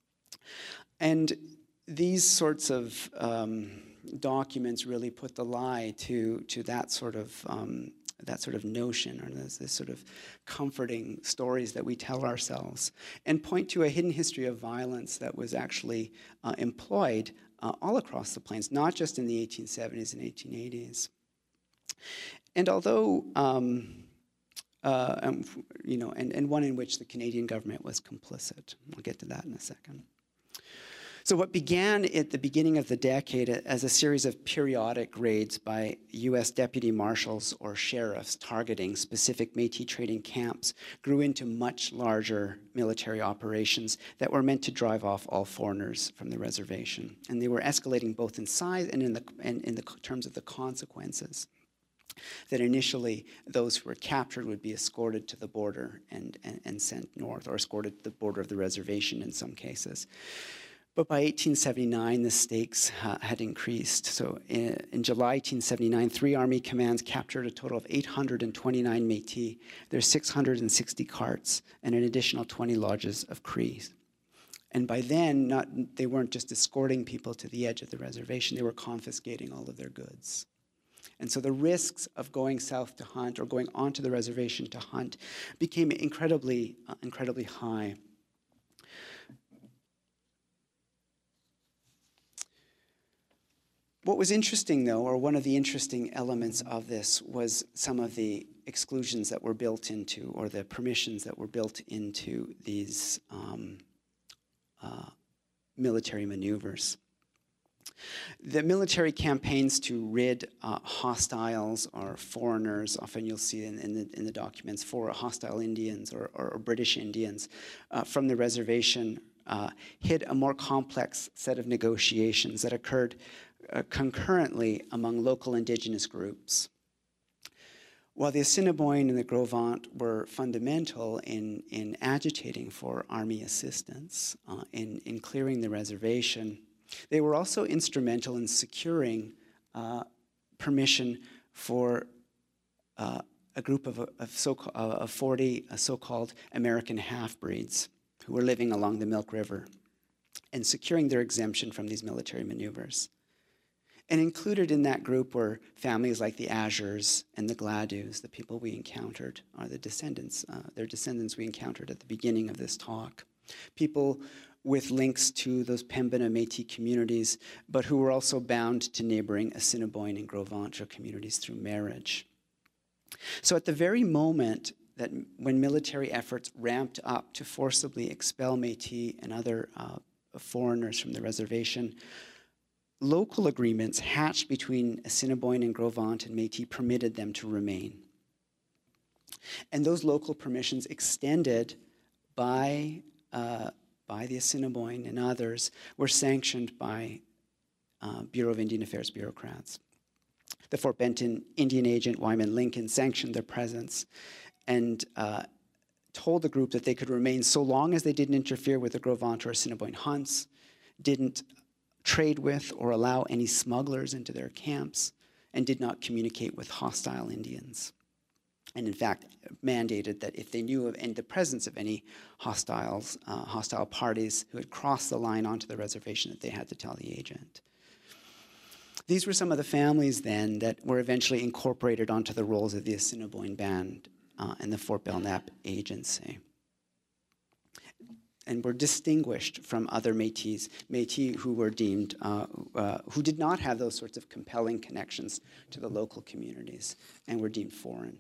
And these sorts of um, documents really put the lie to, to that sort of um, that sort of notion, or this, this sort of comforting stories that we tell ourselves, and point to a hidden history of violence that was actually uh, employed uh, all across the plains, not just in the eighteen seventies and eighteen eighties. And although, um, uh, um, you know, and, and one in which the Canadian government was complicit. I'll get to that in a second. So what began at the beginning of the decade as a series of periodic raids by U S deputy marshals or sheriffs targeting specific Métis trading camps grew into much larger military operations that were meant to drive off all foreigners from the reservation. And they were escalating both in size and in the, and in the terms of the consequences. That initially those who were captured would be escorted to the border and, and, and sent north, or escorted to the border of the reservation in some cases. But by eighteen seventy-nine, the stakes uh, had increased. So in, in July eighteen seventy-nine, three Army commands captured a total of eight hundred twenty-nine Métis. There's six hundred sixty carts and an additional twenty lodges of Crees. And by then, not, they weren't just escorting people to the edge of the reservation, they were confiscating all of their goods. And so the risks of going south to hunt or going onto the reservation to hunt became incredibly, uh, incredibly high. What was interesting, though, or one of the interesting elements of this, was some of the exclusions that were built into, or the permissions that were built into these um, uh, military maneuvers. The military campaigns to rid uh, hostiles or foreigners, often you'll see in, in, the, in the documents, for hostile Indians or, or, or British Indians uh, from the reservation, uh, hid a more complex set of negotiations that occurred Uh, concurrently among local indigenous groups. While the Assiniboine and the Gros Ventre were fundamental in, in agitating for Army assistance, uh, in, in clearing the reservation, they were also instrumental in securing uh, permission for uh, a group of, of, so, uh, of forty uh, so-called American half-breeds who were living along the Milk River, and securing their exemption from these military maneuvers. And included in that group were families like the Azures and the Gladus, the people we encountered, are the descendants, uh, their descendants we encountered at the beginning of this talk. People with links to those Pembina Métis communities, but who were also bound to neighboring Assiniboine and Gros Ventre communities through marriage. So at the very moment that when military efforts ramped up to forcibly expel Métis and other uh, foreigners from the reservation, local agreements hatched between Assiniboine and Gros Ventre and Métis permitted them to remain. And those local permissions extended by, uh, by the Assiniboine and others were sanctioned by uh, Bureau of Indian Affairs bureaucrats. The Fort Benton Indian agent, Wyman Lincoln, sanctioned their presence and uh, told the group that they could remain so long as they didn't interfere with the Gros Ventre or Assiniboine hunts, didn't trade with or allow any smugglers into their camps, and did not communicate with hostile Indians. And in fact, mandated that if they knew of any, the presence of any hostiles, uh, hostile parties who had crossed the line onto the reservation, that they had to tell the agent. These were some of the families then that were eventually incorporated onto the rolls of the Assiniboine Band uh, and the Fort Belknap Agency, and were distinguished from other Métis, Métis who were deemed, uh, uh, who did not have those sorts of compelling connections to the local communities and were deemed foreign.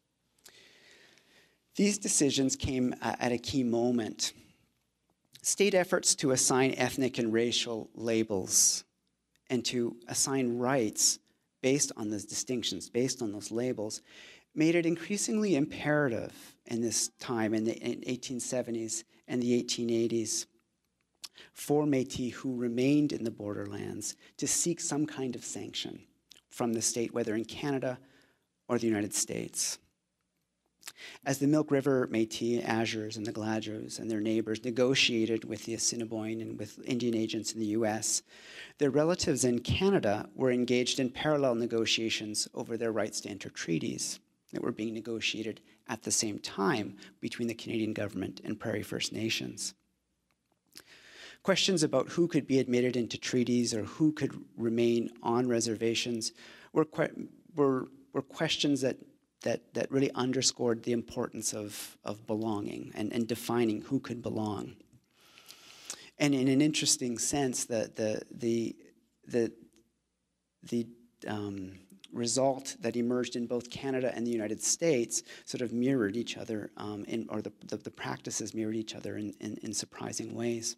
These decisions came uh, at a key moment. State efforts to assign ethnic and racial labels and to assign rights based on those distinctions, based on those labels, made it increasingly imperative in this time, in the in eighteen seventies and the eighteen eighties, for Métis who remained in the borderlands to seek some kind of sanction from the state, whether in Canada or the United States. As the Milk River Métis, Azures, and the Gladjos and their neighbors negotiated with the Assiniboine and with Indian agents in the U S, their relatives in Canada were engaged in parallel negotiations over their rights to enter treaties that were being negotiated at the same time between the Canadian government and Prairie First Nations. Questions about who could be admitted into treaties or who could remain on reservations were, que- were, were questions that That, that really underscored the importance of, of belonging and, and defining who could belong. And in an interesting sense, the, the, the, the, the um, result that emerged in both Canada and the United States sort of mirrored each other, um, in, or the, the, the practices mirrored each other in, in, in surprising ways.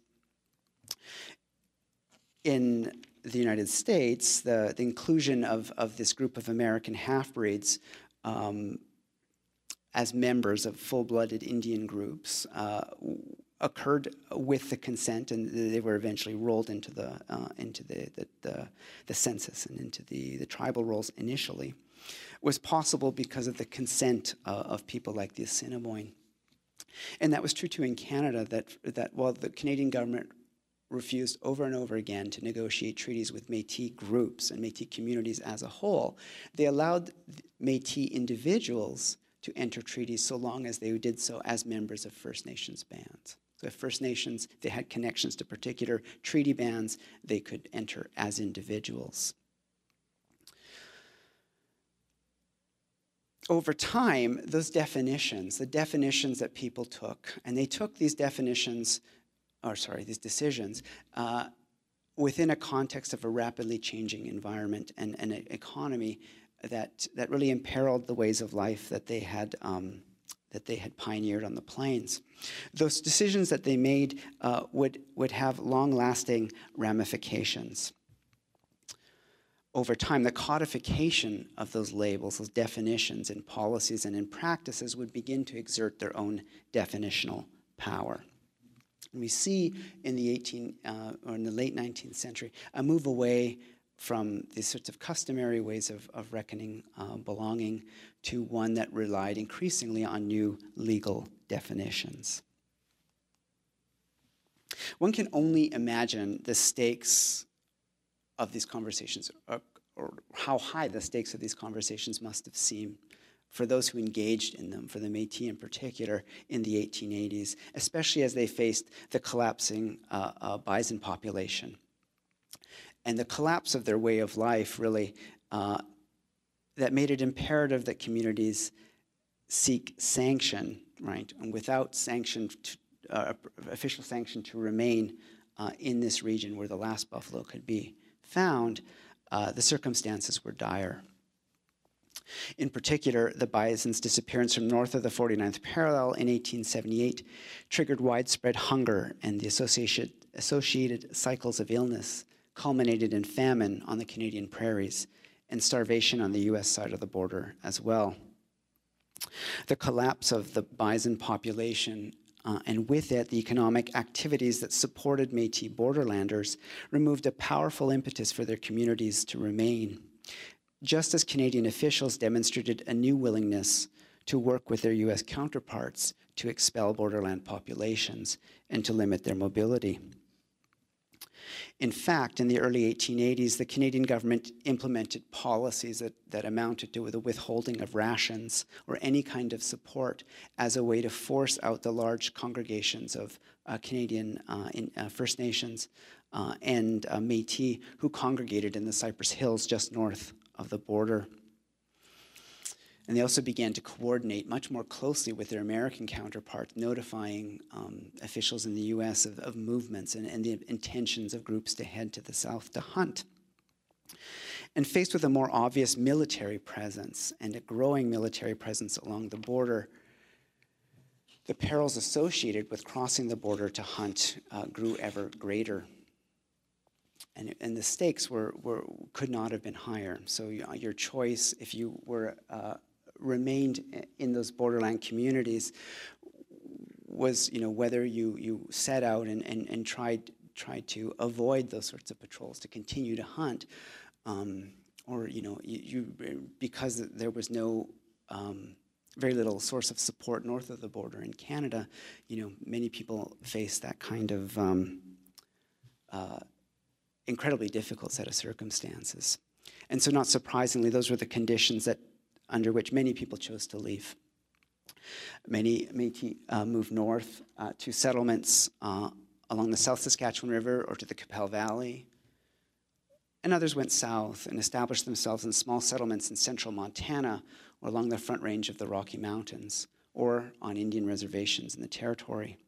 In the United States, the, the inclusion of, of this group of American half-breeds Um, as members of full-blooded Indian groups uh, occurred with the consent, and they were eventually rolled into the uh, into the the, the the census and into the the tribal rolls initially, was possible because of the consent uh, of people like the Assiniboine, and that was true too in Canada. That that while the Canadian government refused over and over again to negotiate treaties with Métis groups and Métis communities as a whole, they allowed Métis individuals to enter treaties so long as they did so as members of First Nations bands. So if First Nations, they had connections to particular treaty bands, they could enter as individuals. Over time, those definitions, the definitions that people took, and they took these definitions or sorry, these decisions, uh, within a context of a rapidly changing environment and, and an economy that, that really imperiled the ways of life that they had um, that they had pioneered on the plains. Those decisions that they made uh, would, would have long-lasting ramifications. Over time, the codification of those labels, those definitions in policies and in practices would begin to exert their own definitional power. And we see in the eighteen uh, or in the late nineteenth century a move away from these sorts of customary ways of, of reckoning uh, belonging to one that relied increasingly on new legal definitions. One can only imagine the stakes of these conversations, or, or how high the stakes of these conversations must have seemed for those who engaged in them, for the Métis in particular, in the eighteen eighties, especially as they faced the collapsing uh, uh, bison population. And the collapse of their way of life really, uh, that made it imperative that communities seek sanction, right? And without sanction, to, uh, official sanction to remain uh, in this region where the last buffalo could be found, uh, the circumstances were dire. In particular, the bison's disappearance from north of the forty-ninth parallel in eighteen seventy-eight triggered widespread hunger, and the associated, associated cycles of illness culminated in famine on the Canadian prairies and starvation on the U S side of the border as well. The collapse of the bison population uh, and with it the economic activities that supported Métis borderlanders removed a powerful impetus for their communities to remain, just as Canadian officials demonstrated a new willingness to work with their U S counterparts to expel borderland populations and to limit their mobility. In fact, in the early eighteen eighties, the Canadian government implemented policies that, that amounted to the withholding of rations or any kind of support as a way to force out the large congregations of uh, Canadian uh, in, uh, First Nations uh, and uh, Métis who congregated in the Cypress Hills just north of the border. And they also began to coordinate much more closely with their American counterparts, notifying um, officials in the U S of, of movements and, and the intentions of groups to head to the south to hunt. And faced with a more obvious military presence and a growing military presence along the border, the perils associated with crossing the border to hunt uh, grew ever greater. and, and the stakes were, were could not have been higher. So you, your choice, if you were uh, remained in those borderland communities, was you know whether you you set out and and, and tried tried to avoid those sorts of patrols, to continue to hunt, um, or you know you, you because there was no um, very little source of support north of the border in Canada. You know, many people face that kind of um, uh, incredibly difficult set of circumstances, and so not surprisingly, those were the conditions that under which many people chose to leave. Many Métis uh, moved north uh, to settlements uh, along the South Saskatchewan River or to the Qu'Appelle Valley, and others went south and established themselves in small settlements in central Montana or along the Front Range of the Rocky Mountains or on Indian reservations in the territory.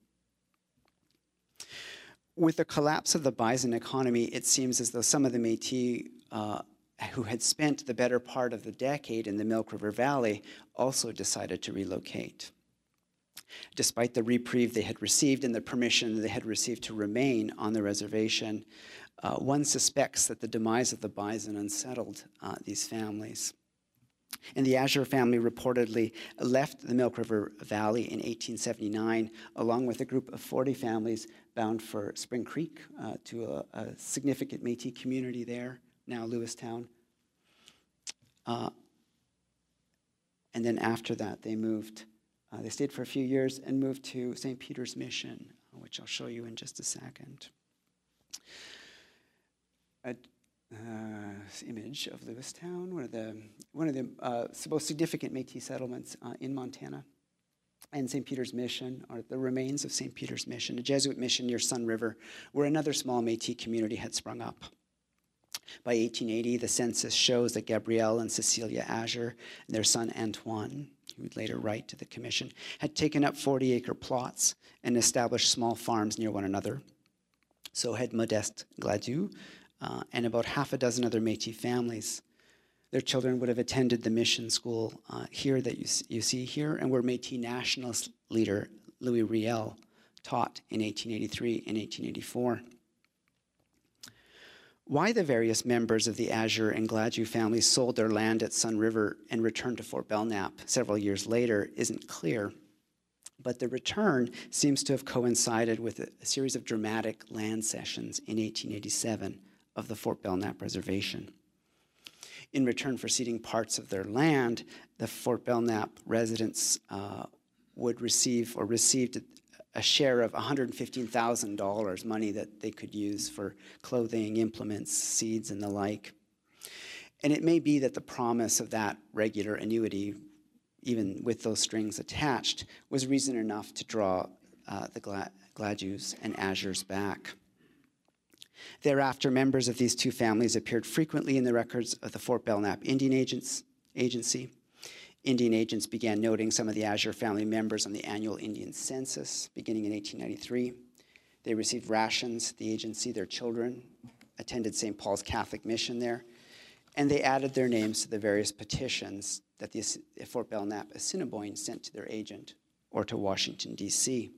With the collapse of the bison economy, it seems as though some of the Métis uh, who had spent the better part of the decade in the Milk River Valley also decided to relocate. Despite the reprieve they had received and the permission they had received to remain on the reservation, uh, one suspects that the demise of the bison unsettled uh, these families. And the Azure family reportedly left the Milk River Valley in eighteen seventy-nine, along with a group of forty families bound for Spring Creek, uh, to a, a significant Métis community there, now Lewistown. Uh, and then after that, they moved, uh, they stayed for a few years and moved to Saint Peter's Mission, which I'll show you in just a second. A uh, image of Lewistown, one of the, one of the uh, most significant Métis settlements uh, in Montana. And Saint Peter's Mission, or the remains of Saint Peter's Mission, a Jesuit mission near Sun River, where another small Métis community had sprung up. By eighteen eighty, the census shows that Gabrielle and Cecilia Azure and their son Antoine, who would later write to the commission, had taken up forty-acre plots and established small farms near one another. So had Modeste Gladue uh, and about half a dozen other Métis families. Their children would have attended the mission school uh, here that you, you see here, and where Métis nationalist leader Louis Riel taught in eighteen eighty-three and eighteen eighty-four. Why the various members of the Azure and Gladue families sold their land at Sun River and returned to Fort Belknap several years later isn't clear, but the return seems to have coincided with a, a series of dramatic land cessions in eighteen eighty-seven of the Fort Belknap Reservation. In return for ceding parts of their land, the Fort Belknap residents uh, would receive or received a share of one hundred fifteen thousand dollars, money that they could use for clothing, implements, seeds, and the like. And it may be that the promise of that regular annuity, even with those strings attached, was reason enough to draw uh, the Gla- Gladues and Azures back. Thereafter, members of these two families appeared frequently in the records of the Fort Belknap Indian Agents, Agency. Indian agents began noting some of the Azure family members on the annual Indian census beginning in eighteen ninety-three. They received rations, the agency, their children, attended Saint Paul's Catholic Mission there, and they added their names to the various petitions that the Fort Belknap Assiniboine sent to their agent or to Washington, D C.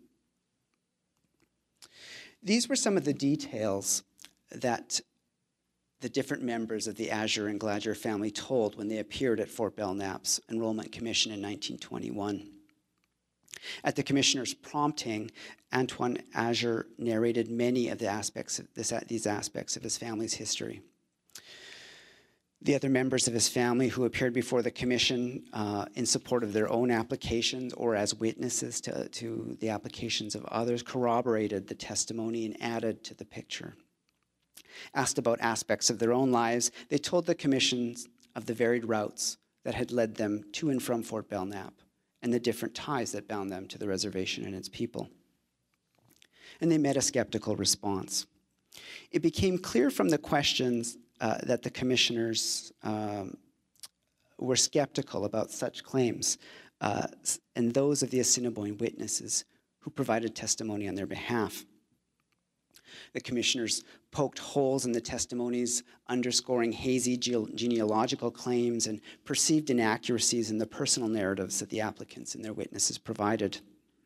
These were some of the details that the different members of the Azure and Gladue family told when they appeared at Fort Belknap's Enrollment Commission in nineteen twenty-one. At the commissioner's prompting, Antoine Azure narrated many of the aspects of this, these aspects of his family's history. The other members of his family who appeared before the commission uh, in support of their own applications or as witnesses to, to the applications of others corroborated the testimony and added to the picture. Asked about aspects of their own lives, they told the commissions of the varied routes that had led them to and from Fort Belknap and the different ties that bound them to the reservation and its people. And they met a skeptical response. It became clear from the questions uh, that the commissioners um, were skeptical about such claims, uh, and those of the Assiniboine witnesses who provided testimony on their behalf. The commissioners poked holes in the testimonies, underscoring hazy ge- genealogical claims and perceived inaccuracies in the personal narratives that the applicants and their witnesses provided.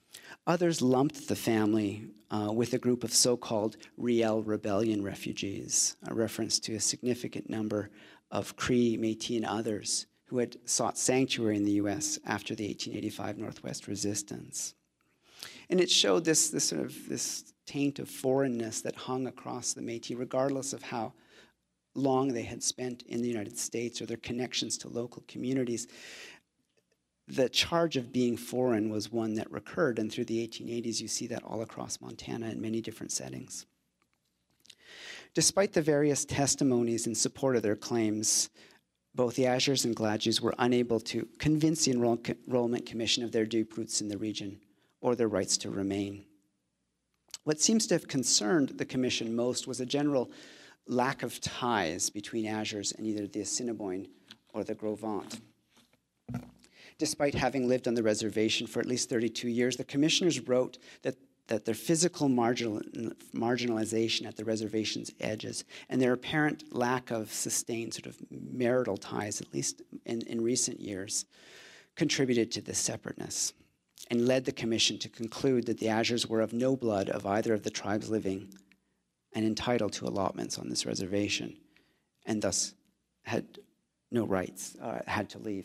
Others lumped the family uh, with a group of so-called Riel Rebellion refugees, a reference to a significant number of Cree, Métis, and others who had sought sanctuary in the U S after the eighteen eighty-five Northwest Resistance. And it showed this, this sort of this taint of foreignness that hung across the Métis, regardless of how long they had spent in the United States or their connections to local communities. The charge of being foreign was one that recurred, and through the eighteen eighties, you see that all across Montana in many different settings. Despite the various testimonies in support of their claims, both the Azures and Gladus were unable to convince the Enroll Enrollment Commission of their deep roots in the region or their rights to remain. What seems to have concerned the Commission most was a general lack of ties between Azures and either the Assiniboine or the Gros Ventre. Despite having lived on the reservation for at least thirty-two years, the commissioners wrote that, that their physical marginal, marginalization at the reservation's edges and their apparent lack of sustained sort of marital ties, at least in, in recent years, contributed to this separateness and led the commission to conclude that the Azures were of no blood of either of the tribes living and entitled to allotments on this reservation, and thus had no rights, uh, had to leave.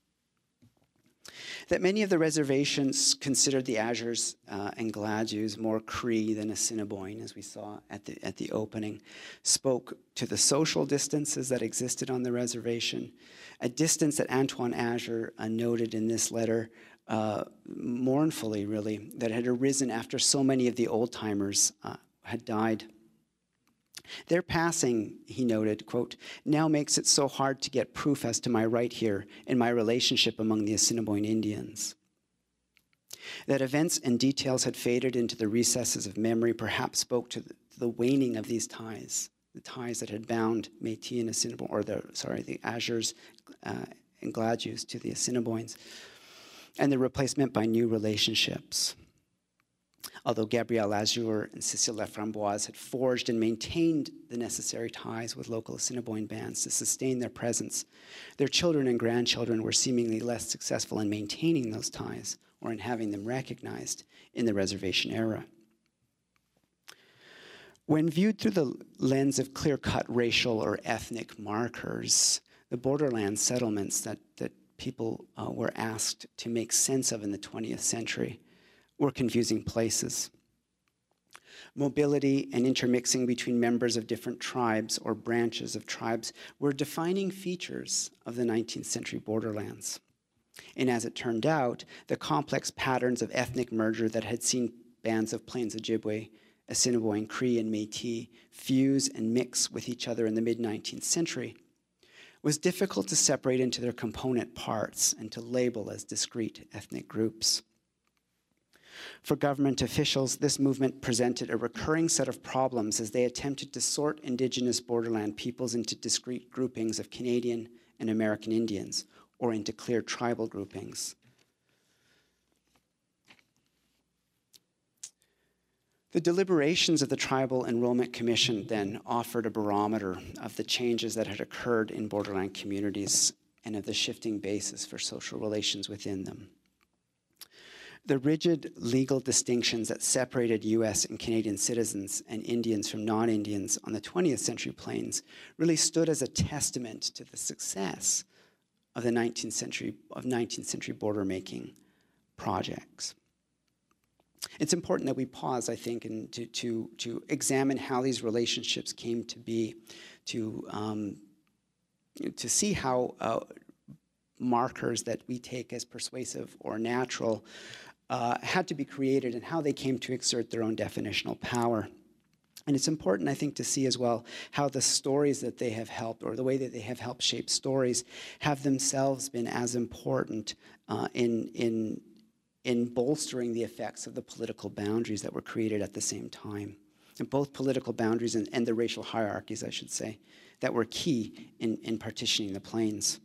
That many of the reservations considered the Azures uh, and Gladus more Cree than Assiniboine, as we saw at the, at the opening, spoke to the social distances that existed on the reservation, a distance that Antoine Azure uh, noted in this letter uh, mournfully, really, that had arisen after so many of the old-timers uh, had died. Their passing, he noted, quote, now makes it so hard to get proof as to my right here in my relationship among the Assiniboine Indians. That events and details had faded into the recesses of memory perhaps spoke to the, the waning of these ties, the ties that had bound Métis and Assiniboine, or the, sorry, the Azures uh, and Gladus to the Assiniboines, and the replacement by new relationships. Although Gabrielle Azure and Cécile Laframboise had forged and maintained the necessary ties with local Assiniboine bands to sustain their presence, their children and grandchildren were seemingly less successful in maintaining those ties or in having them recognized in the reservation era. When viewed through the lens of clear-cut racial or ethnic markers, the borderland settlements that, that people uh, were asked to make sense of in the twentieth century were confusing places. Mobility and intermixing between members of different tribes or branches of tribes were defining features of the nineteenth century borderlands. And as it turned out, the complex patterns of ethnic merger that had seen bands of Plains Ojibwe, Assiniboine, Cree, and Métis fuse and mix with each other in the mid-nineteenth century was difficult to separate into their component parts and to label as discrete ethnic groups. For government officials, this movement presented a recurring set of problems as they attempted to sort Indigenous borderland peoples into discrete groupings of Canadian and American Indians, or into clear tribal groupings. The deliberations of the Tribal Enrollment Commission then offered a barometer of the changes that had occurred in borderland communities and of the shifting basis for social relations within them. The rigid legal distinctions that separated U S and Canadian citizens and Indians from non-Indians on the twentieth century plains really stood as a testament to the success of the nineteenth century, of nineteenth century border making projects. It's important that we pause, I think, and to, to, to examine how these relationships came to be, to, um, to see how uh, markers that we take as persuasive or natural Uh, had to be created and how they came to exert their own definitional power. And it's important, I think, to see as well how the stories that they have helped, or the way that they have helped shape stories, have themselves been as important uh, in, in, in bolstering the effects of the political boundaries that were created at the same time. And both political boundaries and, and the racial hierarchies, I should say, that were key in, in partitioning the plains.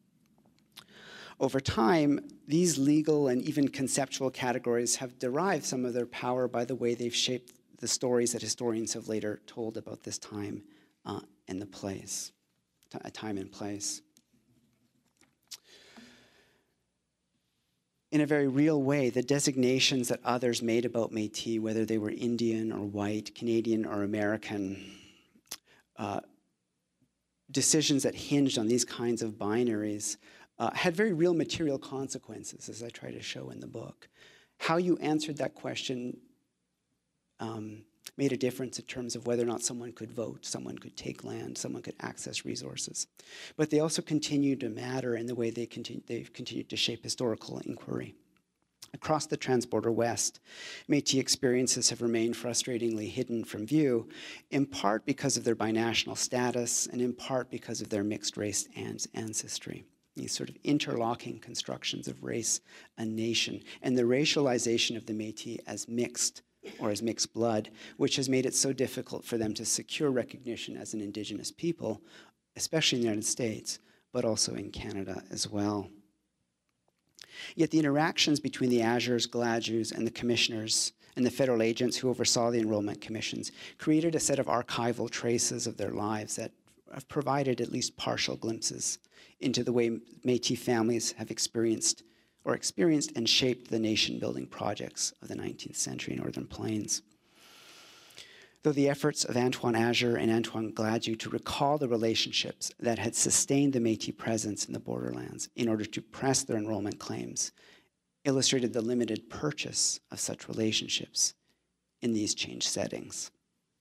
Over time, these legal and even conceptual categories have derived some of their power by the way they've shaped the stories that historians have later told about this time uh, and the place, a time and place. in a very real way, the designations that others made about Métis, whether they were Indian or white, Canadian or American, uh, decisions that hinged on these kinds of binaries uh, had very real material consequences, as I try to show in the book. How you answered that question um, made a difference in terms of whether or not someone could vote, someone could take land, someone could access resources. But they also continue to matter in the way they continue, they've continued to shape historical inquiry. Across the Transborder West, Métis experiences have remained frustratingly hidden from view, in part because of their binational status, and in part because of their mixed-race ancestry. These sort of interlocking constructions of race and nation, and the racialization of the Métis as mixed, or as mixed blood, which has made it so difficult for them to secure recognition as an Indigenous people, especially in the United States, but also in Canada as well. Yet the interactions between the Azures, Gladus, and the commissioners and the federal agents who oversaw the enrollment commissions created a set of archival traces of their lives that have provided at least partial glimpses into the way Métis families have experienced or experienced and shaped the nation-building projects of the nineteenth century Northern Plains. Though the efforts of Antoine Azure and Antoine Gladue to recall the relationships that had sustained the Métis presence in the borderlands in order to press their enrollment claims illustrated the limited purchase of such relationships in these changed settings.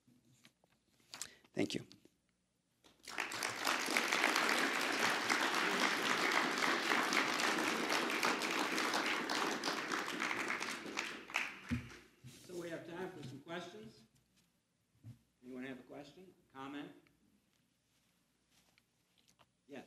Thank you. So we have time for some questions. Anyone have a question, comment? Yes.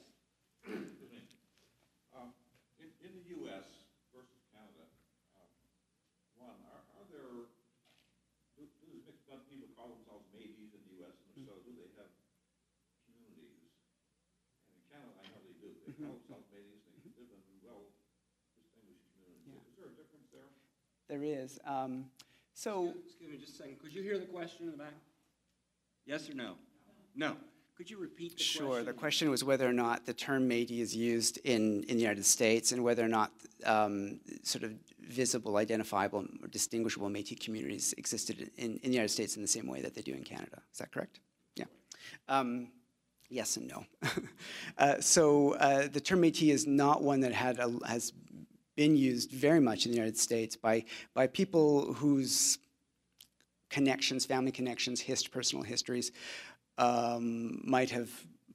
um, in, in the U S versus Canada, uh, one, are, are there, do, do these mixed blood people call themselves Métis in the U S, and if so, do they have communities? And in Canada, I know they do. They call themselves Métis, they live in well-distinguished communities. Yeah. Is there a difference there? There is. Um, so, Excuse me just a second. Could you hear the question in the back? Yes or no? No. Could you repeat the question? Sure. The question was whether or not the term Métis is used in, in the United States, and whether or not um, sort of visible, identifiable, or distinguishable Métis communities existed in, in the United States in the same way that they do in Canada. Is that correct? Yeah. Um, yes and no. uh, so uh, the term Métis is not one that had a, has been used very much in the United States by, by people whose connections, family connections, hist personal histories, um, might have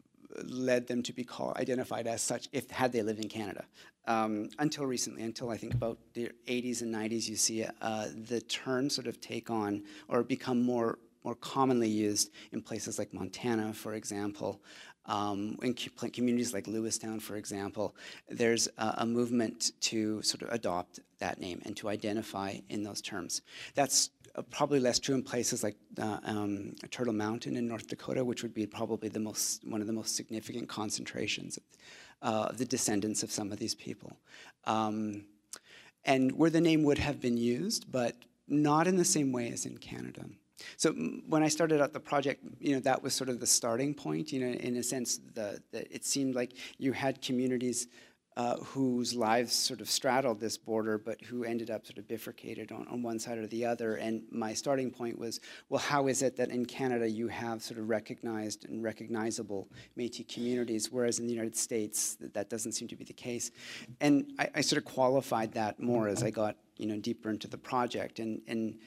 led them to be called, identified as such if had they lived in Canada. Um, until recently, until I think about the eighties and nineties, you see uh, the term sort of take on or become more, more commonly used in places like Montana, for example. Um, in communities like Lewistown, for example, there's a, a movement to sort of adopt that name and to identify in those terms. That's uh, probably less true in places like uh, um, Turtle Mountain in North Dakota, which would be probably the most, one of the most significant concentrations of uh, the descendants of some of these people. Um, and where the name would have been used, but not in the same way as in Canada. So when I started out the project, you know, that was sort of the starting point. You know, in a sense, the, the it seemed like you had communities uh, whose lives sort of straddled this border, but who ended up sort of bifurcated on, on one side or the other. And my starting point was, well, how is it that in Canada you have sort of recognized and recognizable Métis communities, whereas in the United States that, that doesn't seem to be the case? And I, I sort of qualified that more as I got, you know, deeper into the project. And and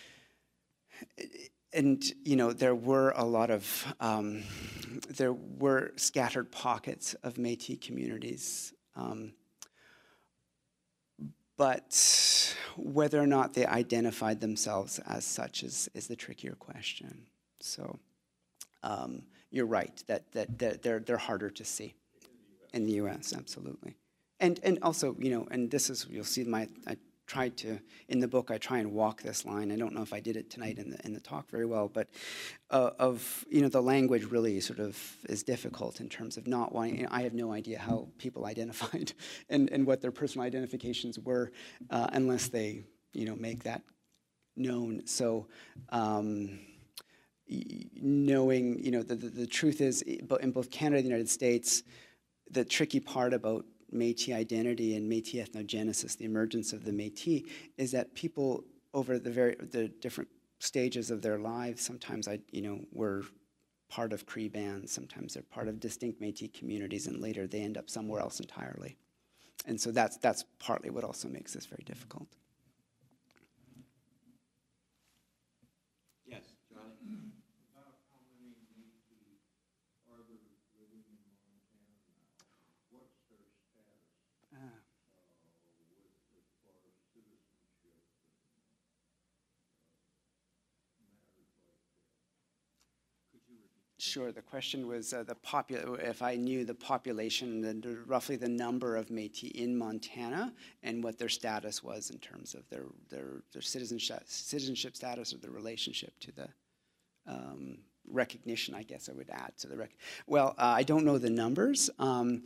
And, you know, there were a lot of, um, there were scattered pockets of Métis communities. Um, but whether or not they identified themselves as such is, is the trickier question. So um, you're right, that, that, that they're, they're harder to see in the U S, absolutely. And, and also, you know, and this is, you'll see my, I, tried to, in the book, I try and walk this line. I don't know if I did it tonight in the, in the talk very well, but uh, of, you know, the language really sort of is difficult in terms of not wanting, you know, I have no idea how people identified and, and what their personal identifications were uh, unless they, you know, make that known. So um, knowing, you know, the, the, the truth is, in both Canada and the United States, the tricky part about Métis identity and Métis ethnogenesis, the emergence of the Métis, is that people over the very the different stages of their lives, sometimes I you know were part of Cree bands, sometimes they're part of distinct Métis communities, and later they end up somewhere else entirely. And so that's that's partly what also makes this very difficult. Yes, Johnny. About how many Métis are there living in Montana now? What's their status Ah. uh, with, as far as citizenship and uh, matters like that? Could you repeat? Sure. The question was uh, the popu- if I knew the population, the, the, roughly the number of Métis in Montana, and what their status was in terms of their their, their citizenship citizenship status or their relationship to the um, recognition. I guess I would add to the rec. Well, uh, I don't know the numbers. Um,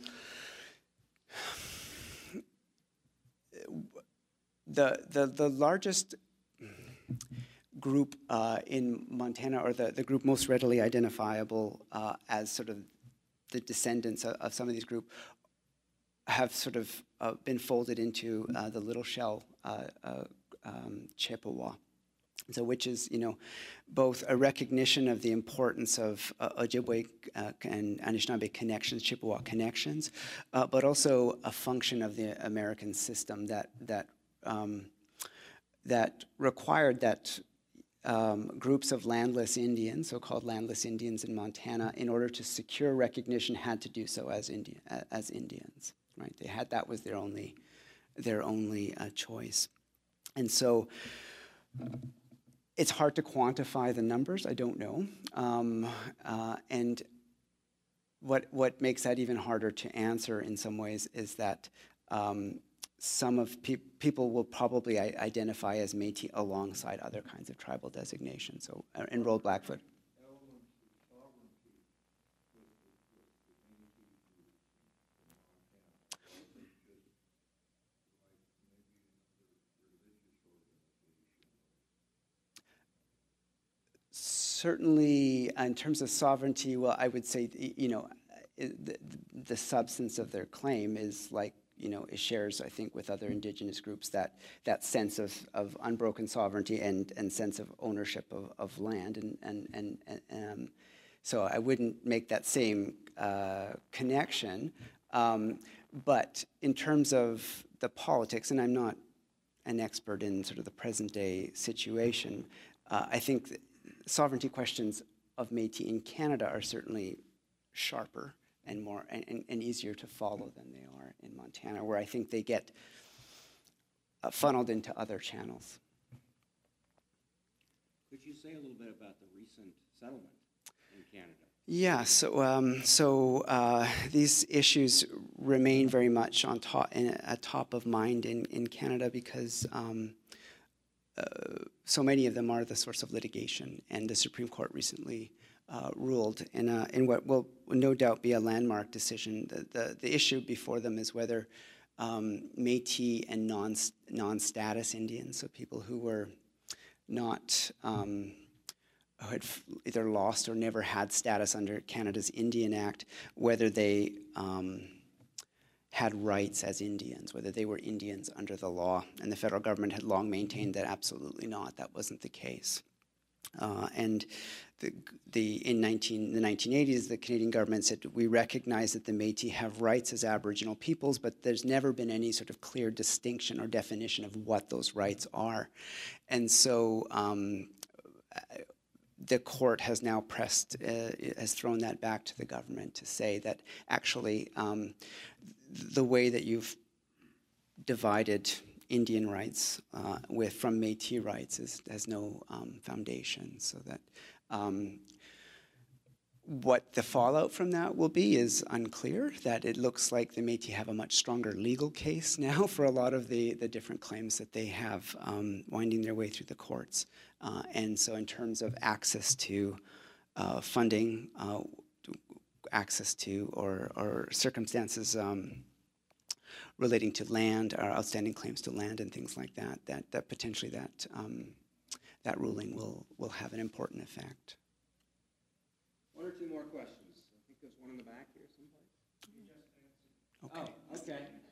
the the the largest group uh, in Montana, or the, the group most readily identifiable uh, as sort of the descendants of, of some of these groups, have sort of uh, been folded into uh, the Little Shell uh, uh, um, Chippewa. So, which is, you know, both a recognition of the importance of uh, Ojibwe uh, and Anishinaabe connections, Chippewa connections, uh, but also a function of the American system that that um, that required that um, groups of landless Indians, so-called landless Indians in Montana, in order to secure recognition, had to do so as Indian as Indians. Right? They had that was their only their only uh, choice, and so. It's hard to quantify the numbers. I don't know, um, uh, and what what makes that even harder to answer in some ways is that um, some of pe- people will probably I- identify as Métis alongside other kinds of tribal designations. So uh, enrolled Blackfoot. Certainly, in terms of sovereignty, well, I would say, you know, the, the substance of their claim is like, you know, it shares, I think, with other indigenous groups that that sense of, of unbroken sovereignty and, and sense of ownership of, of land. And, and, and, and um, so I wouldn't make that same uh, connection. Um, but in terms of the politics, and I'm not an expert in sort of the present day situation, uh, I think that sovereignty questions of Métis in Canada are certainly sharper and more and, and, and easier to follow than they are in Montana, where I think they get uh, funneled into other channels. Could you say a little bit about the recent settlement in Canada? Yeah, so um, so uh, these issues remain very much on top, in, at top of mind in, in Canada because um, uh, so many of them are the source of litigation, and the Supreme Court recently uh, ruled in, a, in what will no doubt be a landmark decision. The, the, the issue before them is whether um, Métis and non, non-status Indians, so people who were not um, who had either lost or never had status under Canada's Indian Act, whether they um, had rights as Indians, whether they were Indians under the law. And the federal government had long maintained that absolutely not, that wasn't the case. Uh, and the, the, in nineteen, the nineteen eighties, the Canadian government said, we recognize that the Métis have rights as Aboriginal peoples, but there's never been any sort of clear distinction or definition of what those rights are. And so um, the court has now pressed, uh, has thrown that back to the government to say that actually um, the way that you've divided Indian rights uh, with from Métis rights is, has no um, foundation. So that um, what the fallout from that will be is unclear. That it looks like the Métis have a much stronger legal case now for a lot of the, the different claims that they have um, winding their way through the courts. Uh, and so in terms of access to uh, funding, uh, access to or, or circumstances um, relating to land, or outstanding claims to land and things like that, that, that potentially that, um, that ruling will, will have an important effect. One or two more questions. I think there's one in the back here someplace. Okay. Oh, okay.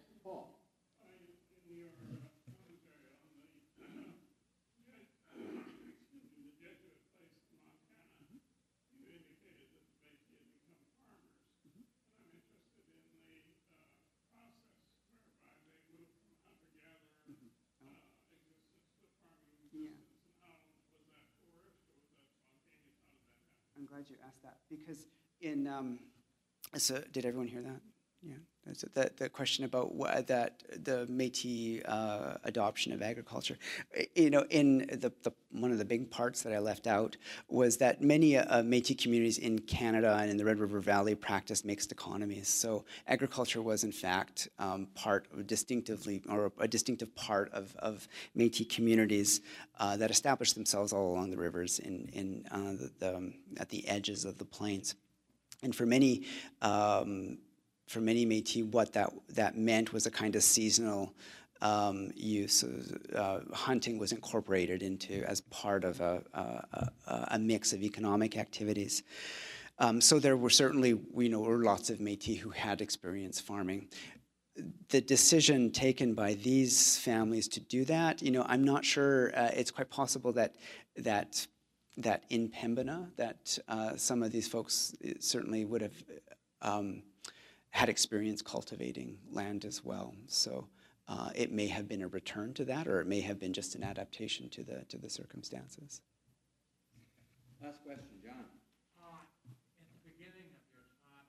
I'm glad you asked that, because in, um, so did everyone hear that? Yeah, that's it. The, the question about what, that the Métis uh, adoption of agriculture. You know, in the, the one of the big parts that I left out was that many uh, Métis communities in Canada and in the Red River Valley practiced mixed economies. So agriculture was in fact um, part of distinctively, or a distinctive part of, of Métis communities uh, that established themselves all along the rivers in, in uh, the, the, at the edges of the plains. And for many um, For many Métis, what that, that meant was a kind of seasonal um, use. Uh, hunting was incorporated into as part of a, a, a mix of economic activities. Um, so there were certainly, you know, were lots of Métis who had experience farming. The decision taken by these families to do that, you know, I'm not sure. Uh, it's quite possible that that that in Pembina, that uh, some of these folks certainly would have. Um, had experience cultivating land as well. So uh, it may have been a return to that, or it may have been just an adaptation to the, to the circumstances. Last question, John. Uh, at the beginning of your talk,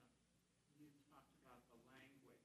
you talked about the language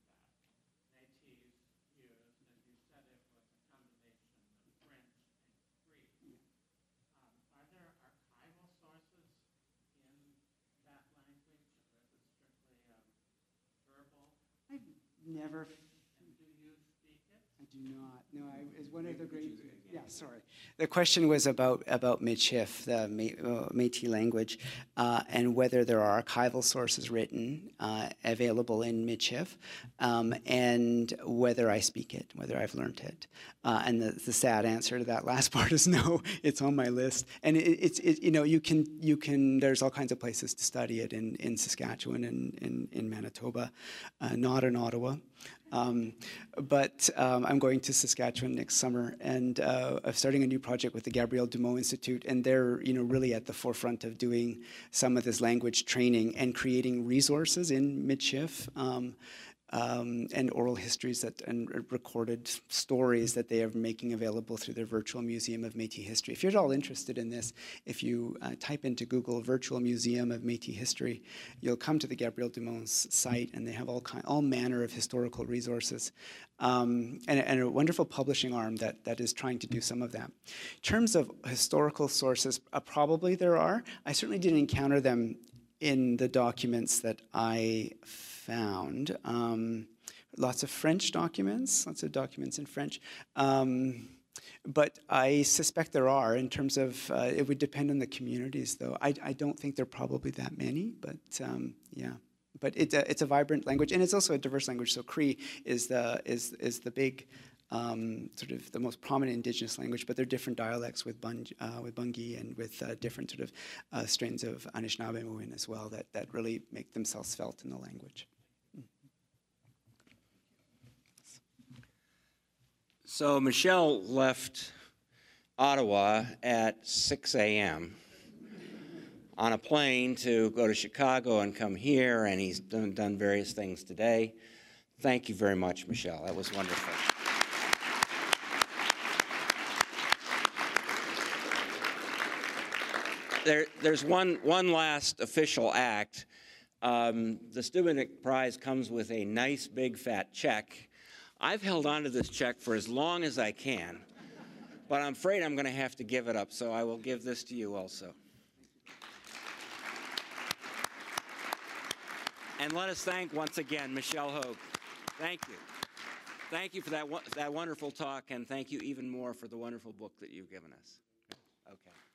that Métis used, and you said it was a combination of French and Cree. Um, are there archival sources in that language, or is it strictly um, verbal? I've never. And do you speak it? I do not. No, I is one of the great. Yeah, sorry. The question was about about Michif, the uh, Métis language, uh, and whether there are archival sources written uh, available in Michif, um, and whether I speak it, whether I've learned it. Uh, and the, the sad answer to that last part is no. It's on my list, and it, it's it, you know you can you can. There's all kinds of places to study it in in Saskatchewan and in in Manitoba, uh, not in Ottawa. Um, but um, I'm going to Saskatchewan next summer, and uh, I'm starting a new project with the Gabriel Dumont Institute, and they're, you know, really at the forefront of doing some of this language training and creating resources in Michif. Um, Um, and oral histories that and recorded stories that they are making available through their virtual museum of Métis history. If you're at all interested in this, if you uh, type into Google Virtual Museum of Métis History, you'll come to the Gabriel Dumont's site, and they have all kind, all manner of historical resources, um, and, and a wonderful publishing arm that that is trying to do some of that. In terms of historical sources, uh, probably there are. I certainly didn't encounter them in the documents that I found. Um, lots of French documents, lots of documents in French. Um, but I suspect there are in terms of, uh, it would depend on the communities though. I, I don't think there are probably that many, but um, yeah. But it's a, it's a vibrant language, and it's also a diverse language. So Cree is the, is, is the big, Um, sort of the most prominent indigenous language, but there are different dialects with Bun, uh, with Bungi and with uh, different sort of uh, strains of Anishinaabe as well that, that really make themselves felt in the language. So Michel left Ottawa at six a m on a plane to go to Chicago and come here, and he's done, done various things today. Thank you very much, Michel. That was wonderful. There, there's one, one last official act. Um, the Stubendick Prize comes with a nice big fat check. I've held on to this check for as long as I can, but I'm afraid I'm going to have to give it up, so I will give this to you also. And let us thank once again Michel Hogue. Thank you. Thank you for that, that wonderful talk, and thank you even more for the wonderful book that you've given us. Okay.